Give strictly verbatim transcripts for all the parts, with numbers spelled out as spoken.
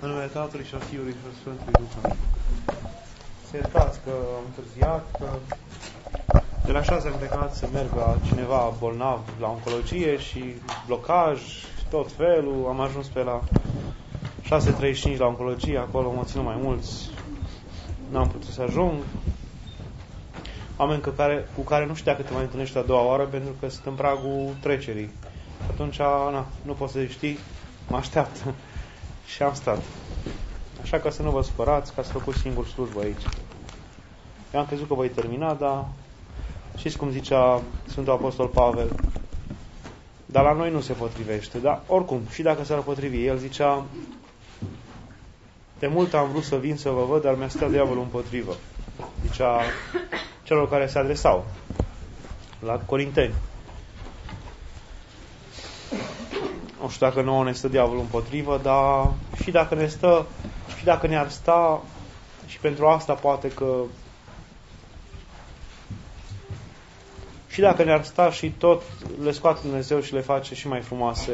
În numele Tatălui și a Fiului și a Sfântului Duh. Să iertați că am întârziat, că de la șase am plecat să merg la cineva bolnav la oncologie și blocaj și tot felul. Am ajuns pe la șase treizeci și cinci la oncologie, acolo mă ținut mai mulți. N-am putut să ajung. Oameni cu care, cu care nu știu dacă te mai întâlnești a doua oară, pentru că sunt în pragul trecerii. Atunci, na, nu poți să știi, mă așteaptă. Și am stat. Așa că să nu vă supărați, că ați făcut singur slujbă aici. Eu am crezut că voi termina, dar știți cum zicea Sfântul Apostol Pavel, dar la noi nu se potrivește. Dar oricum, și dacă s-ar potrivi, el zicea, de mult am vrut să vin să vă văd, dar mi-a stat diavolul împotrivă. Zicea celor care se adresau la Corinteni. Nu știu dacă nouă ne stă diavolul împotrivă, dar și dacă ne stă, și dacă ne-ar sta, și pentru asta poate că și dacă ne-ar sta și tot le scoate Dumnezeu și le face și mai frumoase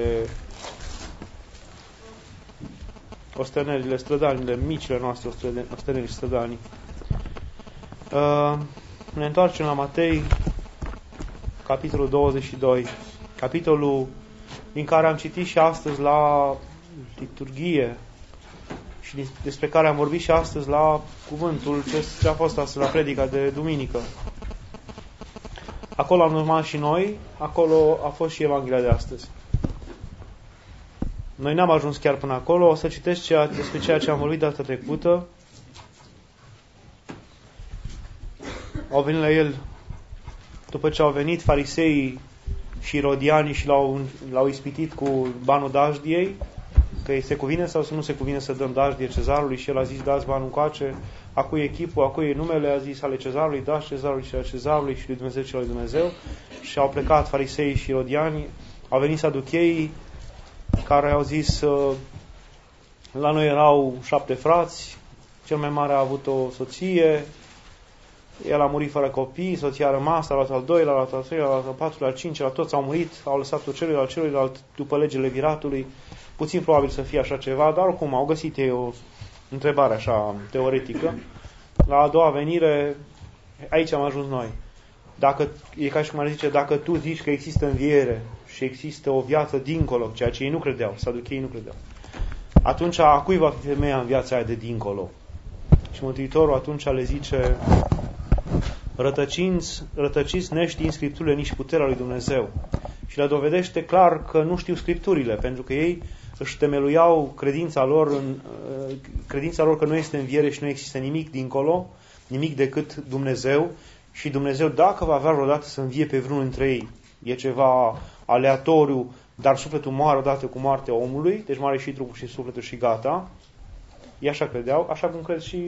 ostenerile, strădanile, micile noastre osteneli și strădanii. Uh, ne întoarcem la Matei, capitolul douăzeci și doi, capitolul din care am citit și astăzi la liturghie și despre care am vorbit și astăzi la cuvântul ce a fost astăzi la predica de duminică. Acolo am urmat și noi, acolo a fost și Evanghelia de astăzi. Noi n-am ajuns chiar până acolo, o să citesc ceea, despre ceea ce am vorbit data trecută. Au venit la el, după ce au venit fariseii și irodianii și l-au, l-au ispitit cu banul dajdiei, că se cuvine sau nu se cuvine să dăm dajdie cezarului, și el a zis, dați banul încoace, a cui e chipul, a cui e numele, a zis ale cezarului, dați cezarului și ale cezarului și lui Dumnezeu și lui Dumnezeu. Și au plecat fariseii și irodianii, au venit saducheii, care au zis, la noi erau șapte frați, cel mai mare a avut o soție, el a murit fără copii, soția a rămas, a luat al doilea, a luat al treilea, a luat al patrulea, al cincilea, toți au murit, au lăsat-o celuilalt, celuilalt, după legile viratului. Puțin probabil să fie așa ceva, dar oricum au găsit ei o întrebare așa teoretică. La a doua venire, aici am ajuns noi. Dacă, e ca și cum ar zice, dacă tu zici că există înviere și există o viață dincolo, ceea ce ei nu credeau, saducheii nu credeau, atunci a cui va fi femeia în viața aia de dincolo? Și Mântuitorul atunci le zice, rătăciți, rătăciți neștiind Scripturile, nici puterea lui Dumnezeu. Și le dovedește clar că nu știu Scripturile, pentru că ei își temeluiau credința lor, în, credința lor că nu este înviere și nu există nimic dincolo, nimic decât Dumnezeu. Și Dumnezeu, dacă va avea vreodată să învie pe vreunul dintre ei, e ceva aleatoriu, dar sufletul moare odată cu moartea omului, deci moare și trupul și sufletul și gata. Ei așa credeau, așa cum cred și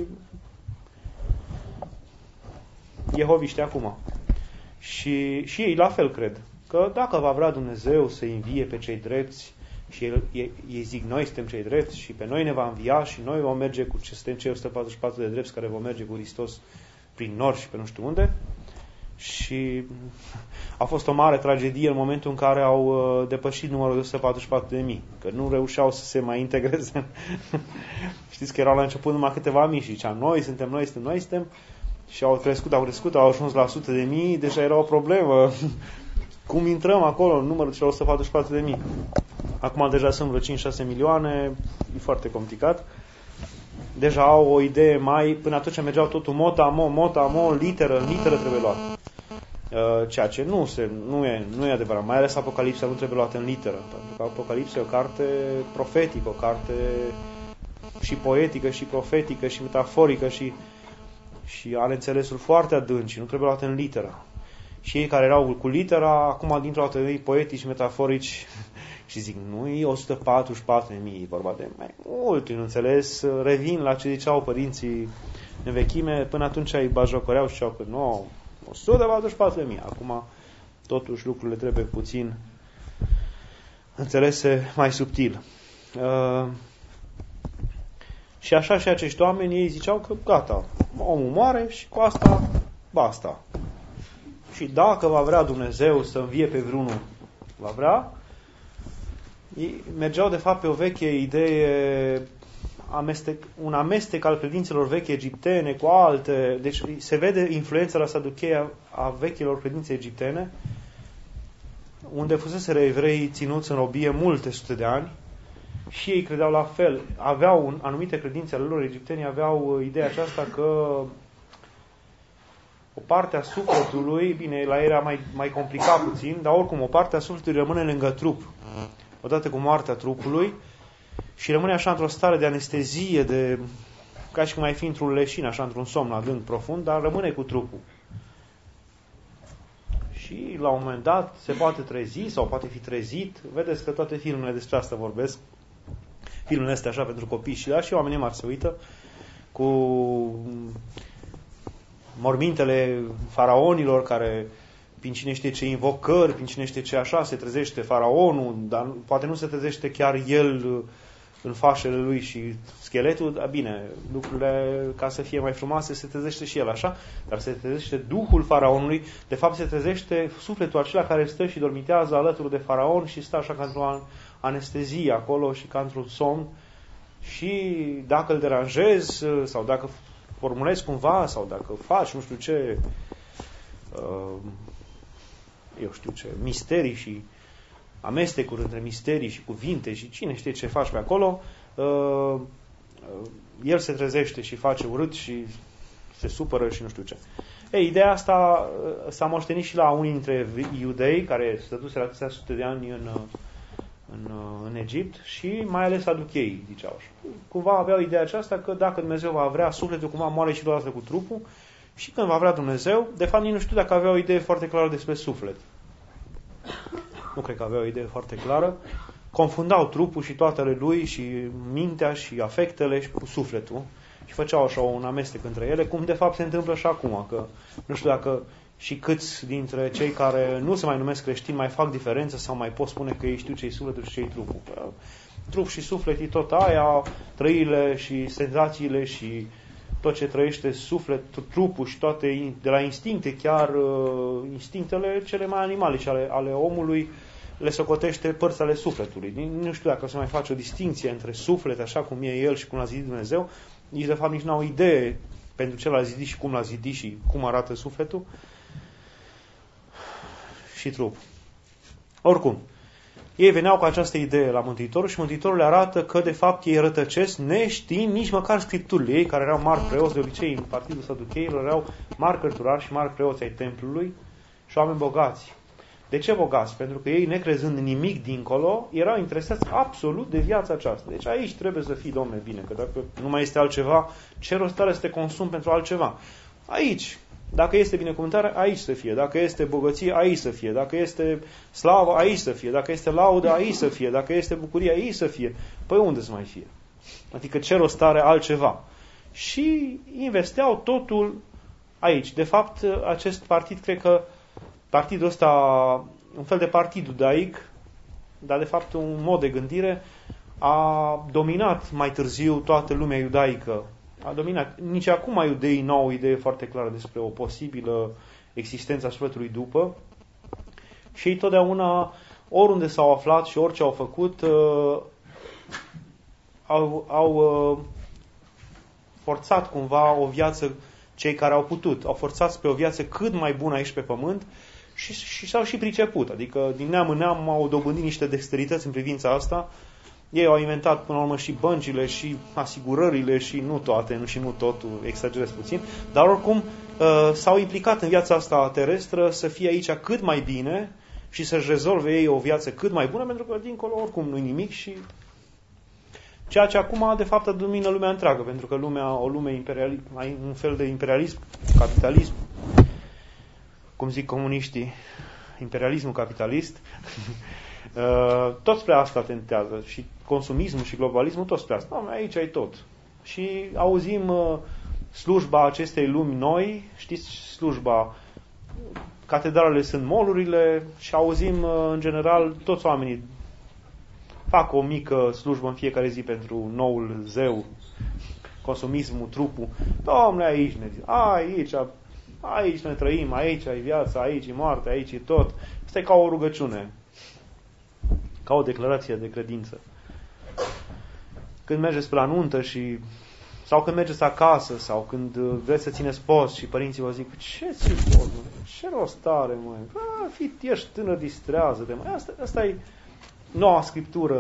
jehoviști acum. Și, și ei la fel cred, că dacă va vrea Dumnezeu să învie pe cei drepți, și el, ei, ei zic, noi suntem cei drepți și pe noi ne va învia și noi vom merge cu ce suntem cei o sută patruzeci și patru de drepți care vom merge cu Hristos prin nori și pe nu știu unde. Și a fost o mare tragedie în momentul în care au depășit numărul de o sută patruzeci și patru de mii, că nu reușeau să se mai integreze. Știți că erau la început numai câteva mii și ziceam, noi suntem, noi suntem, noi suntem, și au crescut, au crescut, au ajuns la sute de mii, deja era o problemă. Cum intrăm acolo în numărul celor o sută patruzeci și patru de mii? Acum deja sunt vreo cinci șase milioane, e foarte complicat. Deja au o idee mai, până atunci mergeau totul mot-a-mo, mot-a-mo, literă, literă trebuie luat. Ceea ce nu, se, nu, e, nu e adevărat, mai ales Apocalipsa nu trebuie luată în literă, pentru că Apocalipsa e o carte profetică, o carte și poetică, și profetică, și metaforică, și, și are înțelesul foarte adânci, nu trebuie luată în literă. Și ei care erau cu litera, acum dintr-o dată ei poetici și metaforici și zic, nu e o sută patruzeci și patru de mii, e vorba de mai mult, nu înțeles, revin la ce ziceau părinții în vechime, până atunci îi bajocoreau și ziceau că nu, o sută patruzeci și patru de mii, acum totuși lucrurile trebuie puțin înțelese mai subtil. Uh, și așa și acești oameni, ei ziceau că gata, omul moare și cu asta basta. Și dacă va vrea Dumnezeu să învie pe vreunul, va vrea, ei mergeau de fapt pe o veche idee amestec, un amestec al credințelor vechi egiptene cu alte. Deci se vede influența la Saduchei a, a vechilor credințe egiptene, unde fuseseră evreii ținuți în robie multe sute de ani și ei credeau la fel. Aveau un, anumite credințe ale lor, egiptenii aveau ideea aceasta că o parte a sufletului, bine, la ei era mai, mai complicat puțin, dar oricum o parte a sufletului rămâne lângă trup, odată cu moartea trupului, și rămâne așa într-o stare de anestezie, de, ca și cum ai fi într-un leșin, așa într-un somn adânc profund, dar rămâne cu trupul. Și la un moment dat se poate trezi sau poate fi trezit. Vedeți că toate filmele despre asta vorbesc. Filmele astea așa pentru copii și, da, și oamenii mari se uită cu mormintele faraonilor care, prin cine știe ce invocări, prin cine știe ce așa, se trezește faraonul, dar poate nu se trezește chiar el în fașele lui și scheletul, dar bine, lucrurile, ca să fie mai frumoase, se trezește și el așa, dar se trezește Duhul faraonului, de fapt se trezește sufletul acela care stă și dormitează alături de faraon și stă așa ca într-o anestezie acolo și ca într-un somn, și dacă îl deranjezi sau dacă formulezi cumva sau dacă faci nu știu ce, eu știu ce, misterii și amestecuri între misterii și cuvinte și cine știe ce faci pe acolo, el se trezește și face urât și se supără și nu știu ce. Ei, ideea asta s-a moștenit și la unii dintre iudei care stătuseră atâția sute de ani în, în, în Egipt și mai ales saducheii, ziceau așa. Cumva aveau ideea aceasta că dacă Dumnezeu va vrea, sufletul cumva moare și deodată cu trupul, și când va vrea Dumnezeu, de fapt nici nu știu dacă avea o idee foarte clară despre suflet. Nu cred că avea o idee foarte clară. Confundau trupul și toate ale lui și mintea și afectele și cu sufletul și făceau așa un amestec între ele, cum de fapt se întâmplă și acum, că nu știu dacă și câți dintre cei care nu se mai numesc creștini mai fac diferență sau mai pot spune că ei știu ce-i sufletul și ce-i trupul. Trup și suflet e tot aia, trăirile și senzațiile și tot ce trăiește suflet, trupul și toate, de la instincte, chiar instinctele cele mai animalice ale, ale omului, le socotește părți ale sufletului. Nu știu dacă se mai face o distinție între suflet, așa cum e el și cum l-a zidit Dumnezeu. Nici de fapt nici n-au idee pentru ce l-a zidit și cum l-a zidit și cum arată sufletul și trup. Oricum, ei veneau cu această idee la Mântuitorul și Mântuitorul le arată că de fapt ei rătăcesc neștiind nici măcar scripturile. Ei, care erau mari preoți, de obicei în partidul saducheilor erau mari cărturari și mari preoți ai templului și oameni bogați. De ce bogați? Pentru că ei, necrezând nimic dincolo, erau interesați absolut de viața aceasta. Deci aici trebuie să fii, Domne, bine, că dacă nu mai este altceva, ce rost are să te consumi pentru altceva? Aici. Dacă este binecuvântare, aici să fie. Dacă este bogăție, aici să fie. Dacă este slavă, aici să fie. Dacă este laudă, aici să fie. Dacă este bucurie, aici să fie. Păi unde să mai fie? Adică ce rost are altceva? Și investeau totul aici. De fapt, acest partid, cred că partidul ăsta, un fel de partid iudaic, dar de fapt un mod de gândire, a dominat mai târziu toată lumea iudaică. A dominat. Nici acum iudeii nu au o idee foarte clară despre o posibilă existență a sufletului după. Și ei totdeauna, oriunde s-au aflat și orice au făcut, uh, au, au uh, forțat cumva o viață, cei care au putut, au forțat spre o viață cât mai bună aici pe pământ și, și s-au și priceput. Adică din neam în neam au dobândit niște dexterități în privința asta. Ei au inventat până la urmă și băncile și asigurările și nu toate, nu și nu totul, exagerez puțin, dar oricum uh, s-au implicat în viața asta terestră să fie aici cât mai bine și să-și rezolve ei o viață cât mai bună, pentru că dincolo oricum nu-i nimic și ceea ce acum de fapt domină lumea întreagă, pentru că lumea, o lume imperialism, mai un fel de imperialism, capitalism, cum zic comuniștii, imperialismul capitalist, tot spre asta tentează și consumismul și globalismul tot spre asta. Aici ai tot. Și auzim slujba acestei lumi noi, știți, slujba, catedralele sunt molurile și auzim în general toți oamenii fac o mică slujbă în fiecare zi pentru noul zeu, consumismul, trupul. Dom'le, aici ne zic, aici, aici ne trăim, aici ai viața, aici e moartea, aici e tot. Asta e ca o rugăciune. Ca o declarație de credință. când mergeți pe la nuntă și sau când mergeți acasă, sau când vreți să țineți post și părinții vă zic, ce ții post, mă? Ce rost are, măi? A, fi, ești tânăr, distrează-te, măi. Asta, asta e noua scriptură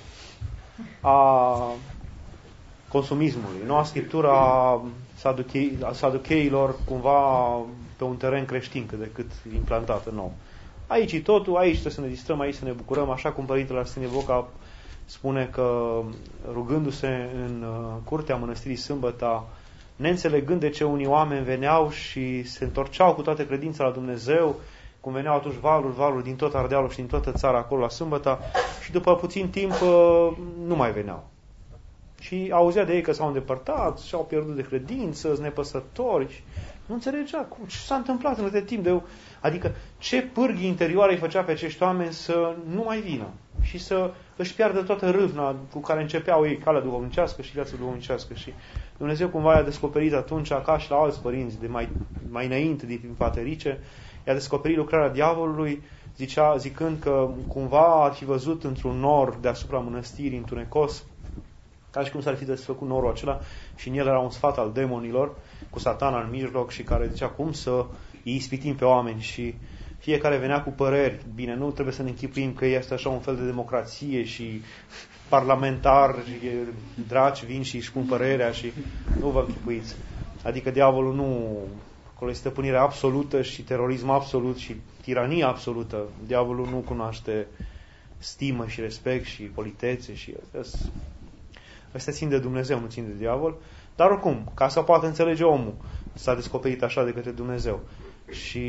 a consumismului, noua scriptură a saduchei, a saducheilor, cumva pe un teren creștin cât de cât implantată nou. Aici e totul, aici trebuie să ne distrăm, aici să ne bucurăm, așa cum Părintele Arsenie Boca spune că rugându-se în curtea mănăstirii Sâmbăta, neînțelegând de ce unii oameni veneau și se întorceau cu toată credința la Dumnezeu, cum veneau atunci valuri, valuri din tot Ardealul și din toată țara acolo la Sâmbăta, și după puțin timp nu mai veneau. Și auzea de ei că s-au îndepărtat, și-au pierdut de credință, sunt nepăsători. Nu înțelegea cum, ce s-a întâmplat în atât timp de... Adică ce pârghii interioare îi făcea pe acești oameni să nu mai vină și să își piardă toată râvna cu care începeau ei calea duhovnicească și viața duhovnicească. Și Dumnezeu cumva i-a descoperit atunci, ca și la alți părinți de mai, mai înainte din Paterice, i-a descoperit lucrarea diavolului, zicea, zicând că cumva ar fi văzut într-un nor deasupra mănăstirii întunecos, ca și cum s-ar fi desfăcut norul acela, și în el era un sfat al demonilor, cu Satana în mijloc, și care zicea cum să îi ispitim pe oameni, și fiecare venea cu păreri. Bine, nu trebuie să ne închipuim că este așa un fel de democrație și parlamentar, draci vin și își pun părerea și nu vă închipuiți. Adică diavolul nu... Acolo este stăpânirea absolută și terorism absolut și tiranie absolută. Diavolul nu cunoaște stimă și respect și politețe și astea, astea țin de Dumnezeu, nu țin de diavol. Dar oricum, ca să poată înțelege omul, s-a descoperit așa de către Dumnezeu. Și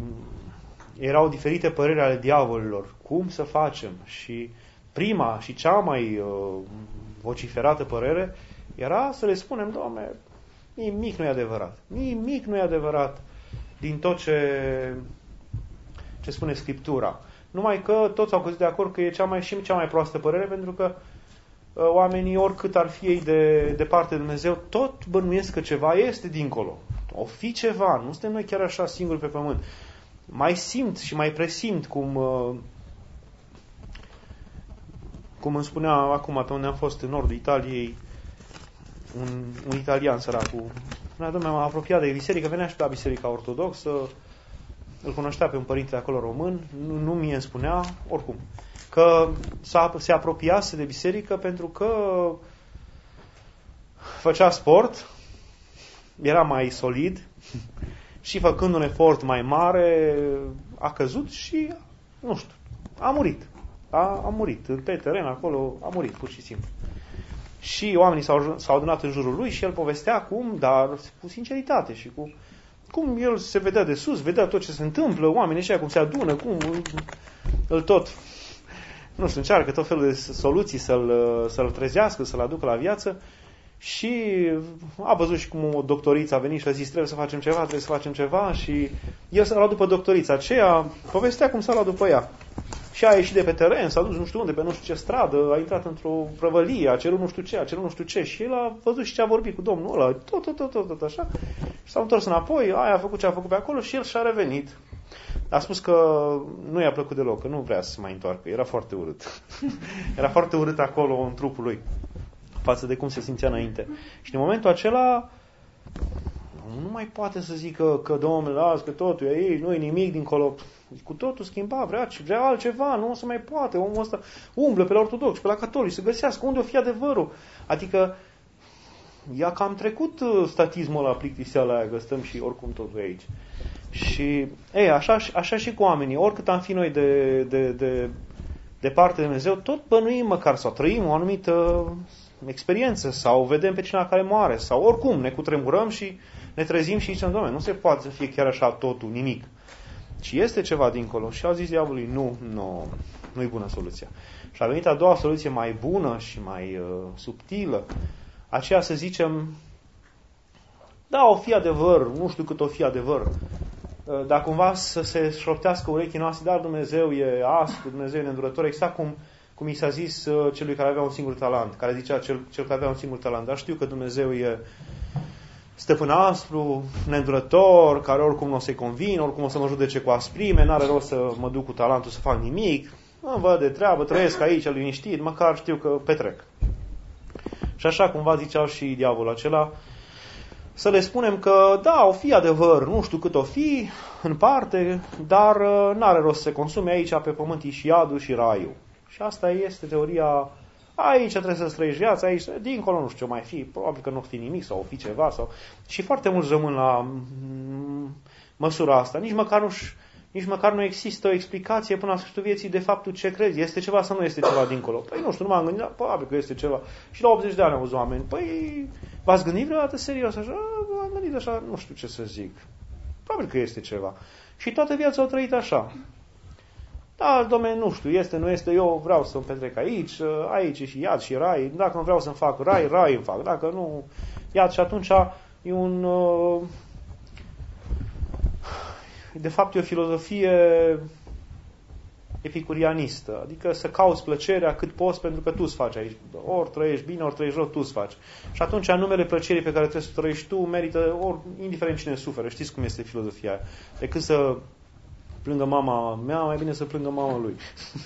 erau diferite păreri ale diavolilor. Cum să facem? Și prima și cea mai uh, vociferată părere era să le spunem, Doamne, nimic nu e adevărat. Nimic nu e adevărat din tot ce, ce spune Scriptura. Numai că toți au căzut de acord că e cea mai, și cea mai proastă părere, pentru că uh, oamenii, oricât ar fi ei de departe de Dumnezeu, tot bănuiesc că ceva este dincolo. O fi ceva, nu suntem noi chiar așa singuri pe pământ. Mai simt și mai presimt cum uh, cum îmi spunea acum pe unde am fost în nordul Italiei un, un italian săracul. M-am apropiat de biserică, venea și pe la biserica ortodoxă, îl cunoștea pe un părinte de acolo român, nu, nu mie îmi spunea, oricum, că se apropiase de biserică pentru că făcea sport, era mai solid și făcând un efort mai mare a căzut și, nu știu, a murit. A, a murit. Pe teren acolo a murit, pur și simplu. Și oamenii s-au, s-au adunat în jurul lui și el povestea cum, dar cu sinceritate și cu cum el se vedea de sus, vedea tot ce se întâmplă, oamenii ăștia cum se adună, cum îl tot, nu știu, încearcă tot felul de soluții să-l, să-l trezească, să-l aducă la viață. Și a văzut și cum o doctoriță a venit și a zis, trebuie să facem ceva, trebuie să facem ceva, și el s-a luat după doctorița aceea, povestea cum s-a luat după ea. Și a ieșit de pe teren, s-a dus nu știu unde, pe nu știu ce stradă, a intrat într-o prăvălie, a cerut nu știu ce, a cerut nu știu ce, și el a văzut și ce a vorbit cu domnul ăla, tot, tot, tot, tot, tot așa, și s-a întors înapoi, aia a făcut ce a făcut pe acolo și el și-a revenit. A spus că nu i-a plăcut deloc, că nu vrea să se mai întoarcă, era foarte urât. Era foarte urât acolo în trupul lui, față de cum se simțea înainte. Și în momentul acela nu mai poate să zică că, Domnule, las, că totul e aici, nu e nimic dincolo. Cu totul schimba, vrea, vrea altceva, nu o să mai poate. Omul ăsta umblă pe la ortodoxi, pe la catolici, să găsească unde o fi adevărul. Adică i-a cam trecut statismul ăla, plictiseala aia, că stăm și oricum totul e aici. Și, ei, așa, așa și cu oamenii, oricât am fi noi de, de, de, de parte de Dumnezeu, tot bănuim măcar sau trăim o anumită experiență sau vedem pe cineva care moare sau oricum ne cutremurăm și ne trezim și zicem, Doamne, nu se poate să fie chiar așa totul, nimic. Ci este ceva dincolo. Și au zis diavolului, nu, nu, nu-i bună soluția. Și a venit a doua soluție mai bună și mai uh, subtilă, aceea să zicem, da, o fi adevăr, nu știu cât o fi adevăr, uh, dar cumva să se șoptească urechii noastre, dar Dumnezeu e aspru, Dumnezeu e neîndurător, exact cum cum i s-a zis uh, celui care avea un singur talent, care zicea cel, cel care avea un singur talent, dar știu că Dumnezeu e stăpân aspru, neîndurător, care oricum nu o să-i convin, oricum o să mă judece cu asprime, n-are rost să mă duc cu talentul să fac nimic, mă văd de treabă, trăiesc aici liniștit, măcar știu că petrec. Și așa cumva ziceau și diavolul acela, să le spunem că da, o fi adevăr, nu știu cât o fi, în parte, dar n-are rost să se consume aici pe pământ și iadul și raiul. Și asta este teoria, aici trebuie să trăiești viața, aici, dincolo nu știu ce mai fi, probabil că nu o fi nimic sau o fi ceva. Sau... Și foarte mulți rămân la măsura asta, nici măcar nu Nici măcar nu există o explicație până la sfârșitul vieții de faptul ce crezi. Este ceva sau nu este ceva dincolo? Păi nu știu, nu m-am gândit, dar probabil că este ceva. Și la optzeci de ani auzi oameni. Păi v-ați gândit vreodată serios așa? M-am gândit așa, nu știu ce să zic. Probabil că este ceva. Și toată viața au trăit așa. Da, dom'le, nu știu, este, nu este, eu vreau să-mi petrec aici, aici și iad și rai. Dacă nu vreau să-mi fac rai, rai îmi fac. Dacă nu, iad. Și atunci e un... Uh, de fapt e o filozofie epicurianistă, adică să cauți plăcerea cât poți pentru că tu îți faci aici. Ori trăiești bine, ori trăiești rău, tu îți faci. Și atunci numele plăcerii pe care trebuie să trăiești tu merită, ori, indiferent cine suferă. Știți cum este filozofia aia. Decât să plângă mama mea, mai bine să plângă mama lui.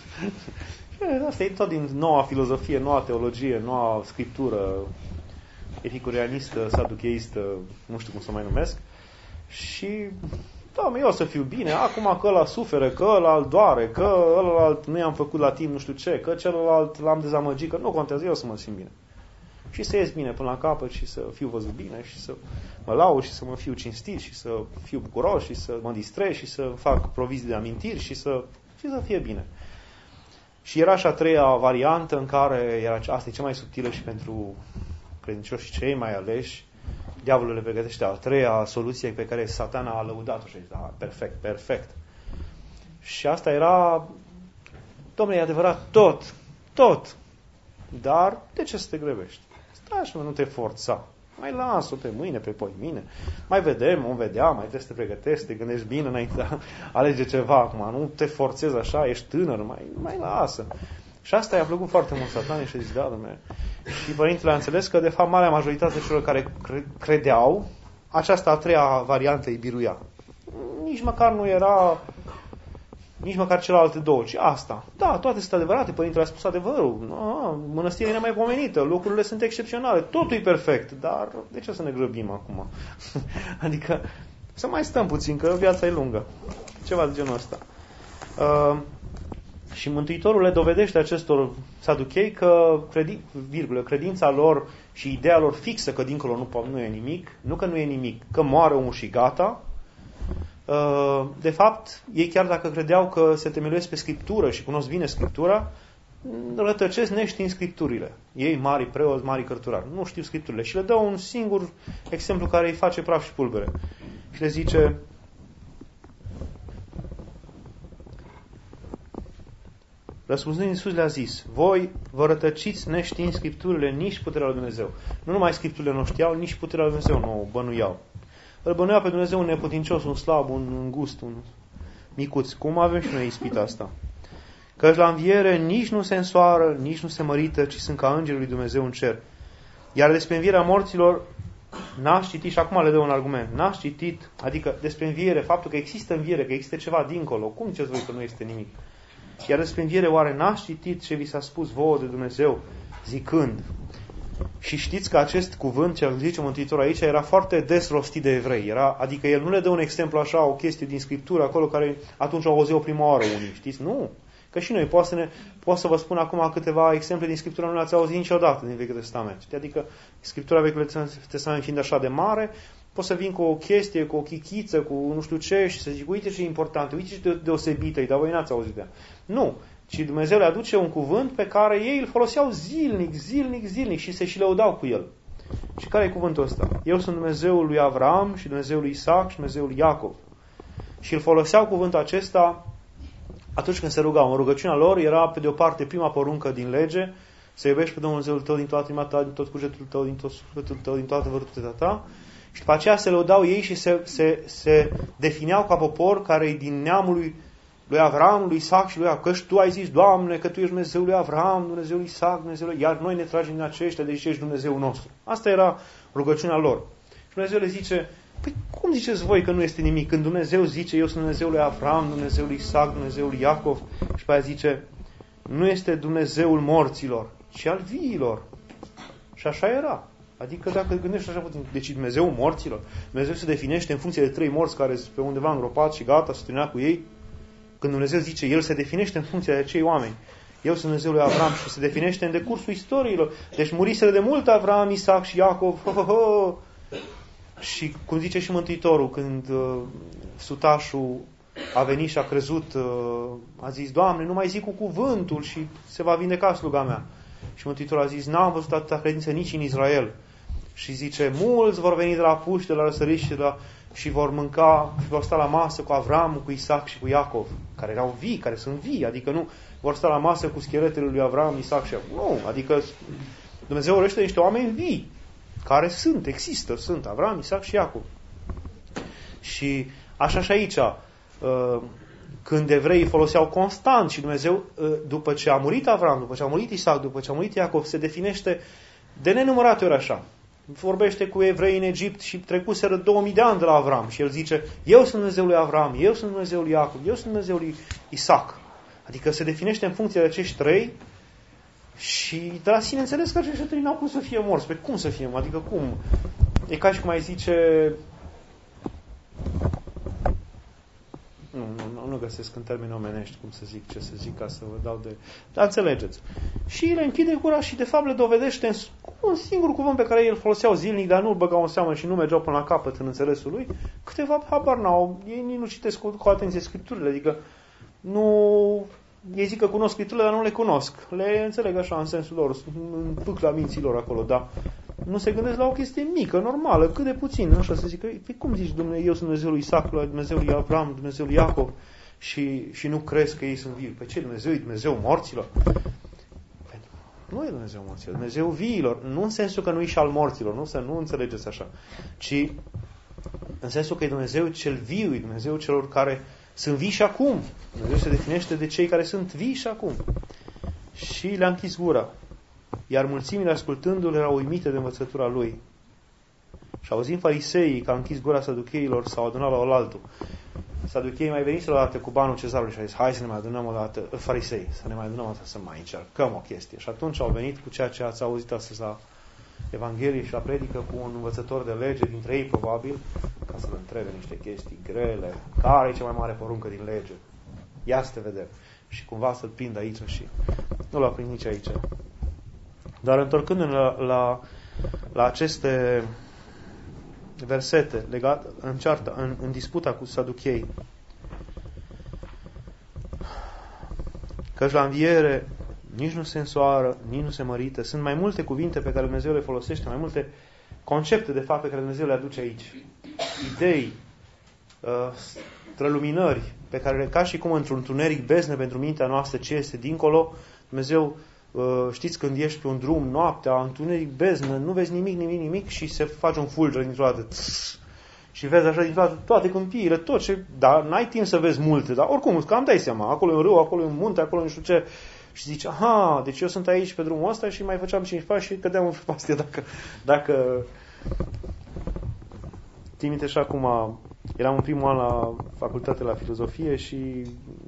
Asta e tot din noua filozofie, noua teologie, noua scriptură epicurianistă, saducheistă, nu știu cum să mai numesc. Și Doamne, eu o să fiu bine, acum că ăla suferă, că ăla îl doare, că ălalt nu i-am făcut la timp nu știu ce, că celălalt l-am dezamăgit, că nu contează, eu să mă simt bine. Și să ies bine până la capăt și să fiu văzut bine și să mă laud și să mă fiu cinstit și să fiu bucuros și să mă distrez și să fac provizii de amintiri și să, și să fie bine. Și era și a treia variantă în care, era, asta e cea mai subtilă și pentru credincioși cei mai aleși, diavolul le pregătește a treia soluție pe care Satana a lăudat-o și a zis, da, perfect, perfect. Și asta era, domnule, e adevărat, tot, tot. Dar de ce să te grăbești? Stai așa, nu te forța. Mai las-o pe mâine, pe poimine. Mai vedem, vom vedea, mai trebuie să te pregătești, te gândești bine înainte alege ceva acum. Nu te forțezi așa, ești tânăr, mai, mai lasă. Și asta i-a plăcut foarte mult Satanei și a zis, da, domnule. Și părintele a înțeles că, de fapt, marea majoritate celor care credeau, această a treia variantă îi biruia. Nici măcar nu era, nici măcar celelalte două, ci asta. Da, toate sunt adevărate, părintele a spus adevărul. No, mănăstirea e nemaipomenită, locurile sunt excepționale, totul e perfect, dar de ce să ne grăbim acum? Adică să mai stăm puțin, că viața e lungă. Ceva de genul ăsta. Uh, Și Mântuitorul le dovedește acestor saduchei că credi, virgulă, credința lor și ideea lor fixă că dincolo nu, nu e nimic, nu că nu e nimic, că moare omul și gata. De fapt, ei chiar dacă credeau că se temeluiesc pe Scriptură și cunosc bine Scriptura, rătăcesc neștiind Scripturile. Ei, mari preoți, mari cărturari, nu știu Scripturile. Și le dă un singur exemplu care îi face praf și pulbere. Și le zice... Răspunzând, Iisus le-a zis, voi vă rătăciți neștiind Scripturile, nici puterea lui Dumnezeu. Nu numai Scripturile nu știau, nici puterea lui Dumnezeu nu o bănuiau. Îl bănuia pe Dumnezeu un neputincios, un slab, un îngust, un micuț. Cum avem și noi ispita asta? Căci la înviere nici nu se însoară, nici nu se mărită, ci sunt ca îngerii lui Dumnezeu în cer. Iar despre învierea morților n-ați citit, și acum le dă un argument, n-ați citit, adică despre înviere, faptul că există înviere, că există ceva dincolo. Cum ziceți voi că nu este nimic? Iar despre înviere, oare n-ați citit ce vi s-a spus vouă de Dumnezeu, zicând? Și știți că acest cuvânt, ce zice Mântuitorul aici, era foarte des rostit de evrei. Era, adică el nu le dă un exemplu așa, o chestie din Scriptură, acolo care atunci au auzit o prima oară unii, știți? Nu. Că și noi, pot să, ne, pot să vă spun acum câteva exemple din Scriptură, nu le-ați auzit niciodată din Vechiul Testament. Adică Scriptura Vechiului Testament fiind așa de mare, pot să vin cu o chestie, cu o chichiță, cu nu știu ce și să zic, uite ce e important, uite ce deosebită, dar voi n-ați auzit de ea. Nu, ci Dumnezeu le aduce un cuvânt pe care ei îl foloseau zilnic, zilnic, zilnic și se și lăudau cu el. Și care e cuvântul ăsta? Eu sunt Dumnezeul lui Avram și Dumnezeul lui Isaac și Dumnezeul lui Iacov. Și îl foloseau cuvântul acesta atunci când se rugau. În rugăciunea lor era, pe de o parte, prima poruncă din lege, să iubești pe Dumnezeul tău din toată inima ta, din tot cugetul tău, din tot sufletul tău, din toată vărtutea ta. Și după aceea se lăudau ei și se, se, se defineau ca popor care e din neamul lui, lui Avram, lui Isaac și lui Iacov. Căci tu ai zis, Doamne, că tu ești Dumnezeul lui Avram, Dumnezeul lui Isaac, Dumnezeul lui... Iar noi ne tragem din aceștia, deci ești Dumnezeul nostru. Asta era rugăciunea lor. Și Dumnezeu le zice, păi cum ziceți voi că nu este nimic? Când Dumnezeu zice, eu sunt Dumnezeul lui Avram, Dumnezeul lui Isaac, Dumnezeul lui Iacov, și pe aia zice, nu este Dumnezeul morților, ci al viilor. Și așa era. Adică dacă gândești așa puțin, deci Dumnezeu morților, Dumnezeu se definește în funcție de trei morți care sunt pe undeva îngropați și gata, se termina cu ei. Când Dumnezeu zice, El se definește în funcție de acei oameni. Eu sunt Dumnezeul lui Avram și se definește în decursul istoriilor. Deci muriseră de mult Avram, Isaac și Iacov. Ho, ho, ho. Și cum zice și Mântuitorul, când uh, sutașul a venit și a crezut, uh, a zis, Doamne, nu mai zic cu cuvântul și se va vindeca sluga mea. Și Mântuitorul a zis, n-am văzut atâta credință nici în Israel. Și zice, mulți vor veni de la puși, de la răsăriși și, la, și vor mânca, și vor sta la masă cu Avram, cu Isaac și cu Iacov, care erau vii, care sunt vii, adică nu vor sta la masă cu scheletele lui Avram, Isaac și Iacov. Nu, adică Dumnezeu vorbește niște oameni vii, care sunt, există, sunt Avram, Isaac și Iacov. Și așa și aici, când evreii foloseau constant și Dumnezeu, după ce a murit Avram, după ce a murit Isaac, după ce a murit Iacov, se definește de nenumărate ori așa. Vorbește cu evrei în Egipt și trecuseră două mii de ani de la Avram și el zice, eu sunt Dumnezeul lui Avram, eu sunt Dumnezeul lui Iacov, eu sunt Dumnezeul lui Isaac. Adică se definește în funcție de acești trei și de la sine înțeles că acești trei n-au cum să fie morți. Pe cum să fie? Adică cum? E ca și cum ai zice... Nu, nu, nu găsesc în termeni omenești cum să zic, ce să zic, ca să vă dau de... Dar înțelegeți. Și le închide gura și de fapt le dovedește în un singur cuvânt pe care ei îl foloseau zilnic, dar nu îl băgau în seamă și nu mergeau până la capăt în înțelesul lui. Câteva habar n-au. Ei nici nu citesc cu, cu atenție Scripturile, adică nu... Ei zic că cunosc Scripturile, dar nu le cunosc. Le înțeleg așa în sensul lor, în pâcla minții lor acolo, dar nu se gândesc la o chestie mică, normală, cât de puțin, așa să zic, păi cum zici, Dumnezeu, eu sunt Dumnezeul lui Isaac, Dumnezeul lui Avram, Dumnezeul lui Iacov și, și nu crezi că ei sunt vii? Păi ce, Dumnezeu e Dumnezeu morților? Nu e Dumnezeu morților, Dumnezeu viilor, nu în sensul că nu e și al morților, nu, să nu înțelegeți așa, ci în sensul că e Dumnezeu cel viu, e Dumnezeu celor care sunt vii și acum. Dumnezeu se definește de cei care sunt vii și acum. Și le-a închis gura. Iar mulțimile, ascultându-l, erau uimite de învățătura lui. Și auzind fariseii că a închis gura saducheilor, s-au adunat la oaltul. Saducheii mai veniseră o dată cu banul cezarului și a zis, hai să ne mai adunăm o dată, farisei, să ne mai adunăm o dată să mai încercăm o chestie. Și atunci au venit cu ceea ce ați auzit astăzi la Evanghelie și la predică cu un învățător de lege dintre ei, probabil, ca să-l întrebe niște chestii grele. Care e cea mai mare poruncă din lege? Ia să te vedem. Și cumva să-l prind aici și nu l-a prins nici aici. Dar întorcându-ne la, la, la aceste versete legate în ceartă, în, în disputa cu saduchei, căci la înviere nici nu se însoară, nici nu se mărită. Sunt mai multe cuvinte pe care Dumnezeu le folosește, mai multe concepte, de fapt, pe care Dumnezeu le aduce aici. Idei, străluminări, pe care, ca și cum într-un întuneric bezne pentru mintea noastră, ce este dincolo, Dumnezeu, știți, când ești pe un drum, noaptea, întuneric beznă, nu vezi nimic, nimic, nimic și se face un fulger dintr-o dată. Și vezi așa dintr-o dată toate câmpiile, tot ce... Dar n-ai timp să vezi multe, dar oricum, cam dai seama, acolo e un râu, acolo e un munte, acolo nu știu ce... Și zici, aha, deci eu sunt aici pe drumul ăsta și mai făceam cinci pași și cădeam în pastie dacă... dacă... Țin minte și acum, eram în primul an la facultate la filozofie și...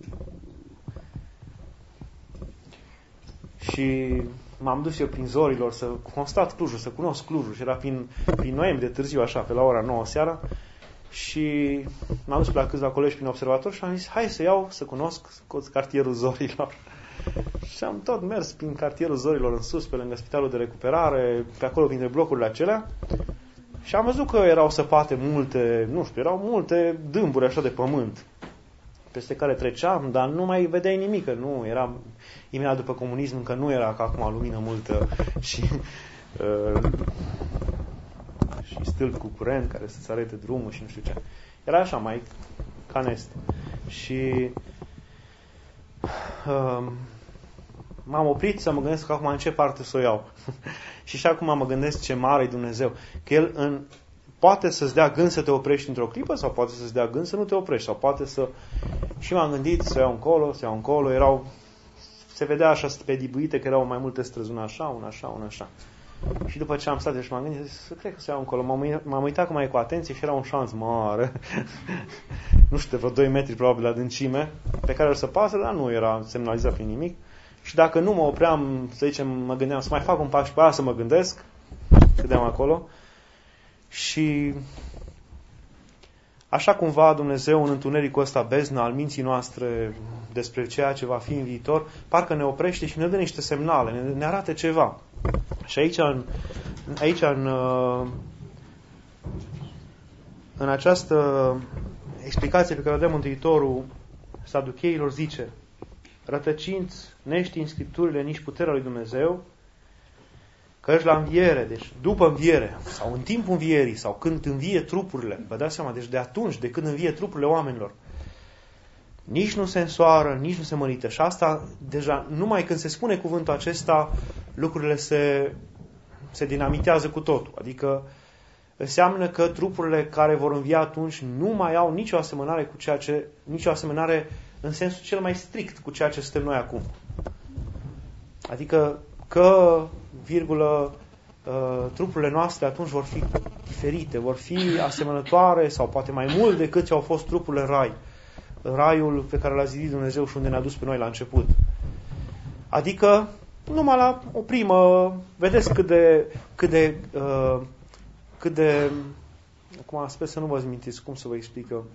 Și m-am dus eu prin zorilor să constat Clujul, să cunosc Clujul și era prin, prin noiembrie târziu așa, pe la ora nouă seara și m-am dus pe la câțiva colegi prin observator și am zis, hai să iau, să cunosc cartierul zorilor. Și am tot mers prin cartierul zorilor în sus, pe lângă spitalul de recuperare, pe acolo printre blocurile acelea și am văzut că erau săpate multe, nu știu, erau multe dâmburi așa de pământ peste care treceam, dar nu mai vedeai nimic, că nu era imediat după comunism, încă nu era ca acum lumină multă și uh, și stâlpi cu curent care să-ți arate drumul și nu știu ce. Era așa, mai ca în est. Și uh, m-am oprit să mă gândesc că acum în ce parte să o iau. Și și acum mă gândesc ce mare e Dumnezeu. Că El în, poate să-ți dea gând să te oprești într-o clipă sau poate să-ți dea gând să nu te oprești. Sau poate să... Și m-am gândit să iau încolo, să iau încolo. Erau... Se vedea așa spedibuite că erau mai multe străzi, una așa, una așa, una așa. Și după ce am stat și m-am gândit, să cred că să iau încolo. M-am, m-am uitat cu mai cu atenție și era un șanț mare. Nu știu, vreo doi metri probabil adâncime, pe care o să pasă, dar nu era semnalizat prin nimic. Și dacă nu mă opream, să zicem, mă gândeam să mai fac un pas și pe aia să mă gândesc, cădeam acolo. Și așa cumva Dumnezeu, în întunericul ăsta beznă al minții noastre despre ceea ce va fi în viitor, parcă ne oprește și ne dă niște semnale, ne, ne arată ceva. Și aici, în, aici în, în această explicație pe care o dă Mântuitorul Saducheilor, zice: rătăcinți, neștiind Scripturile, nici puterea lui Dumnezeu, căci la înviere, deci după înviere, sau în timpul învierii, sau când învie trupurile, vă dați seama, deci de atunci, de când învie trupurile oamenilor, nici nu se însoară, nici nu se mărită. Și asta, deja, numai când se spune cuvântul acesta, lucrurile se, se dinamitează cu totul. Adică înseamnă că trupurile care vor învia atunci nu mai au nicio asemănare cu ceea ce, nicio asemănare în sensul cel mai strict cu ceea ce suntem noi acum. Adică că, virgulă, uh, trupurile noastre atunci vor fi diferite, vor fi asemănătoare sau poate mai mult decât ce au fost trupurile în rai. Raiul pe care l-a zidit Dumnezeu și unde ne-a dus pe noi la început. Adică, numai la o primă, vedeți cât de, cât de, uh, cât de, acum sper să nu vă mintiți cum să vă explic eu,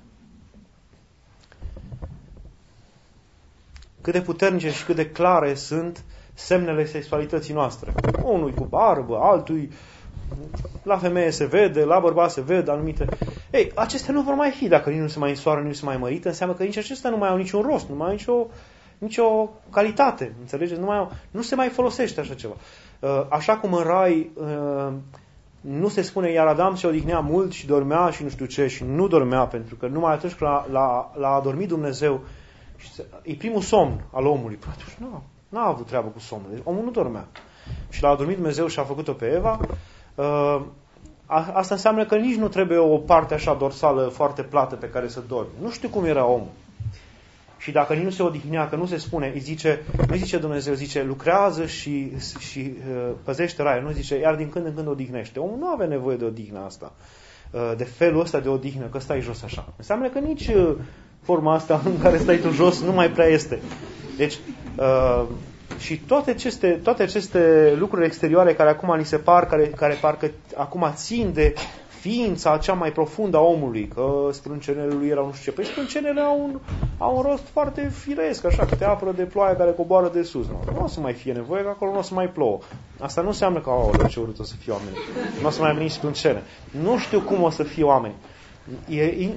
cât de puternice și cât de clare sunt semnele sexualității noastre. Unul cu barbă, altul la femeie se vede, la bărbat se vede anumite. Ei, acestea nu vor mai fi dacă nici nu se mai însoară, nici nu se mai mărită, înseamnă că nici acestea nu mai au niciun rost, nu mai au nicio, nicio calitate, înțelegeți? Nu, mai au, nu se mai folosește așa ceva. Așa cum în rai nu se spune, iar Adam se odihnea mult și dormea și nu știu ce, și nu dormea, pentru că numai atunci când l-a, l-a, l-a adormit Dumnezeu, e primul somn al omului. Atunci nu, n-a avut treabă cu somnul. Deci, omul nu dormea. Și l-a adormit Dumnezeu și a făcut-o pe Eva. Uh, asta înseamnă că nici nu trebuie o parte așa dorsală foarte plată pe care să dormi. Nu știu cum era omul. Și dacă nici nu se odihnea, că nu se spune, îi zice, nu zice Dumnezeu, zice lucrează și, și uh, păzește raiul. Nu zice, iar din când în când odihnește. Omul nu avea nevoie de odihnă asta. Uh, de felul ăsta de odihnă, că stai jos așa. Înseamnă că nici uh, forma asta în care stai tu jos nu mai prea este. Deci, uh, și toate aceste, toate aceste lucruri exterioare care acum ni se par, care, care parcă acum țin de ființa cea mai profundă a omului, că sprâncenele lui erau nu știu ce. Păi sprâncenele au un, au un rost foarte firesc, așa, că te apără de ploaia care coboară de sus. Nu, nu o să mai fie nevoie, că acolo nu o să mai plouă. Asta nu înseamnă că, aoleu, ce urât o să fie oamenii. Nu o să mai avem nici sprâncene. Nu știu cum o să fie oameni. E, e,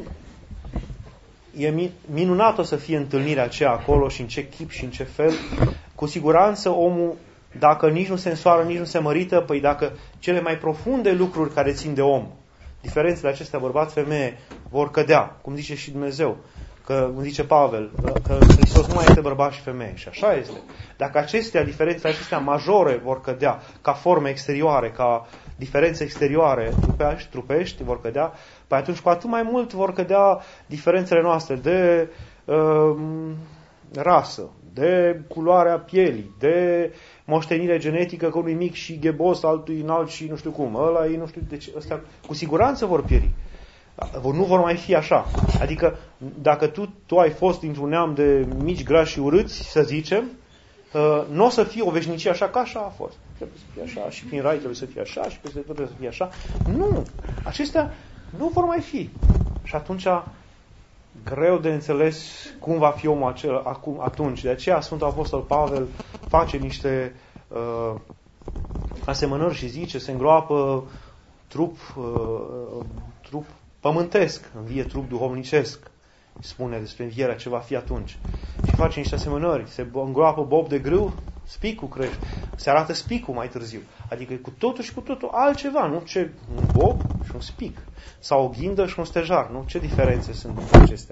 e minunat o să fie întâlnirea aceea acolo și în ce chip și în ce fel. Cu siguranță omul, dacă nici nu se însoară, nici nu se mărită, păi dacă cele mai profunde lucruri care țin de om, diferențele acestea bărbat-femeie, vor cădea, cum zice și Dumnezeu, că, cum zice Pavel, că Hristos nu mai este bărbat și femeie. Și așa este. Dacă acestea, diferențele acestea majore vor cădea, ca forme exterioare, ca diferențe exterioare, trupești, trupești vor cădea, păi atunci cu atât mai mult vor cădea diferențele noastre de uh, rasă, de culoarea pielii, de moștenire genetică, că unui mic și ghebos, altul înalt și nu știu cum, ăla e nu știu, deci ăstea cu siguranță vor pieri. Nu vor mai fi așa. Adică dacă tu, tu ai fost dintr-un neam de mici, grași și urâți, să zicem, uh, nu o să fie o veșnicie așa, ca așa a fost. Trebuie să fie așa și prin rai trebuie să fie așa și peste tot trebuie să fie așa. Nu! Acestea nu vor mai fi. Și atunci greu de înțeles cum va fi omul acela acum, atunci. De aceea Sfântul Apostol Pavel face niște uh, asemănări și zice, se îngroapă trup, uh, trup pământesc, învie trup duhovnicesc. Spune despre învierea ce va fi atunci. Și face niște asemănări. Se îngroapă bob de grâu, spicul crește. Se arată spicul mai târziu. Adică e cu totul și cu totul altceva, nu? Ce un bob și un spic. Sau o ghindă și un stejar, nu? Ce diferențe sunt între acestea?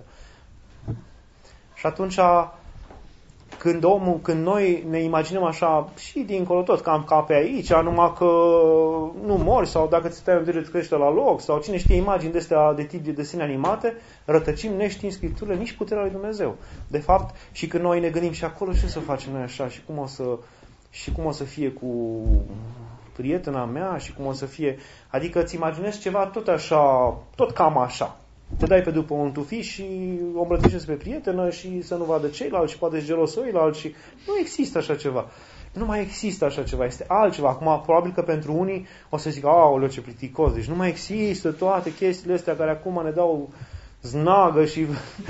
Și atunci, când omul, când noi ne imaginăm așa și dincolo tot, cam ca pe aici, numai că nu mori, sau dacă ți stai în vedere îți crește la loc, sau cine știe imagini de astea de tip de desene animate, rătăcim neștiind Scripturile, nici puterea lui Dumnezeu. De fapt, și când noi ne gândim și acolo, ce să facem noi așa, și cum o să, și cum o să fie cu prietena mea, și cum o să fie, adică îți imaginezi ceva tot așa, tot cam așa. Te dai pe după un tufiș și o îmbrățișezi pe prietenă și să nu vadă ceilalți și poate ești gelos ăilalți și nu există așa ceva. Nu mai există așa ceva, este altceva. Acum, probabil că pentru unii o să zică, aoleu, ce plicticos, deci nu mai există toate chestiile astea care acum ne dau znagă și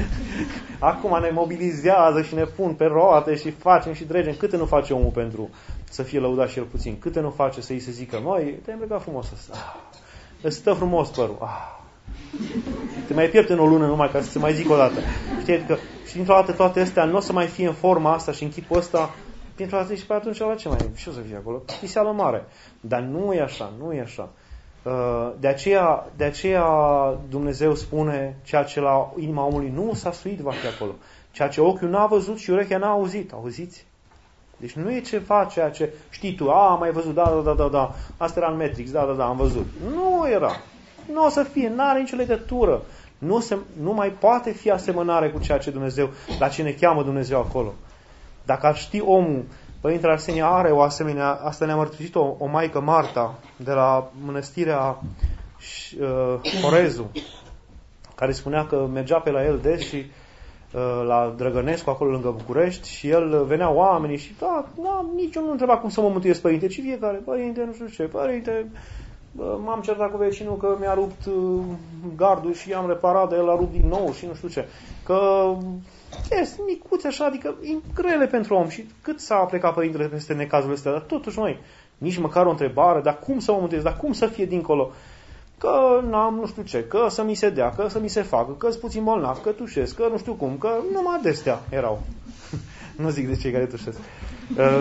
acum ne mobilizează și ne pun pe roate și facem și dregem. Câte nu face omul pentru să fie lăudat și el puțin? Câte nu face să îi se zică, măi, te-ai îmbrăcat frumos ăsta. Ah, îți stă frumos părul. Ah. Te mai pierd în o lună numai ca să ți mai zic o dată. Știi că și dintr-o dată toate astea nu o să mai fie în forma asta și în chipul ăsta. Dintr-o dată și pe atunci la ce mai e? Ce o să fie acolo? Piseală mare. Dar nu e așa, nu e așa. De aceea, de aceea Dumnezeu spune ceea ce la inima omului nu s-a suit va fi acolo. Ceea ce ochiul n-a văzut și urechea n-a auzit. Auziți? Deci nu e ceva ceea ce știi tu, a, am mai văzut, da, da, da, da, da, asta era în Matrix, da, da, da, am văzut. Nu era. Nu o să fie, n-are nicio legătură. Nu, se, nu mai poate fi asemănare cu ceea ce Dumnezeu, la ce ne cheamă Dumnezeu acolo. Dacă ar ști omul, Părintele Arsenie are o asemenea, asta ne-a mărturisit o, o maică Marta de la mănăstirea uh, Horezu, care spunea că mergea pe la el des și uh, la Drăgănescu, acolo lângă București, și el venea oamenii și da, da, nici eu nu întreba cum să mă mântuiesc, părinte, ci fiecare, părinte, nu știu ce, părinte, m-am certat cu vecinul că mi-a rupt uh, gardul și i-am reparat, dar el a rupt din nou și nu știu ce. Că este micuțe așa, adică e grele pentru om. Și cât s-a plecat părintele peste necazurile astea, dar totuși noi, nici măcar o întrebare, dar cum să mă mântuiesc, dar cum să fie dincolo? Că n-am nu știu ce, că să mi se dea, că să mi se facă, că-s puțin bolnav, că tușesc, că nu știu cum, că numai de-astea erau. Nu zic de cei care tușesc. Uh,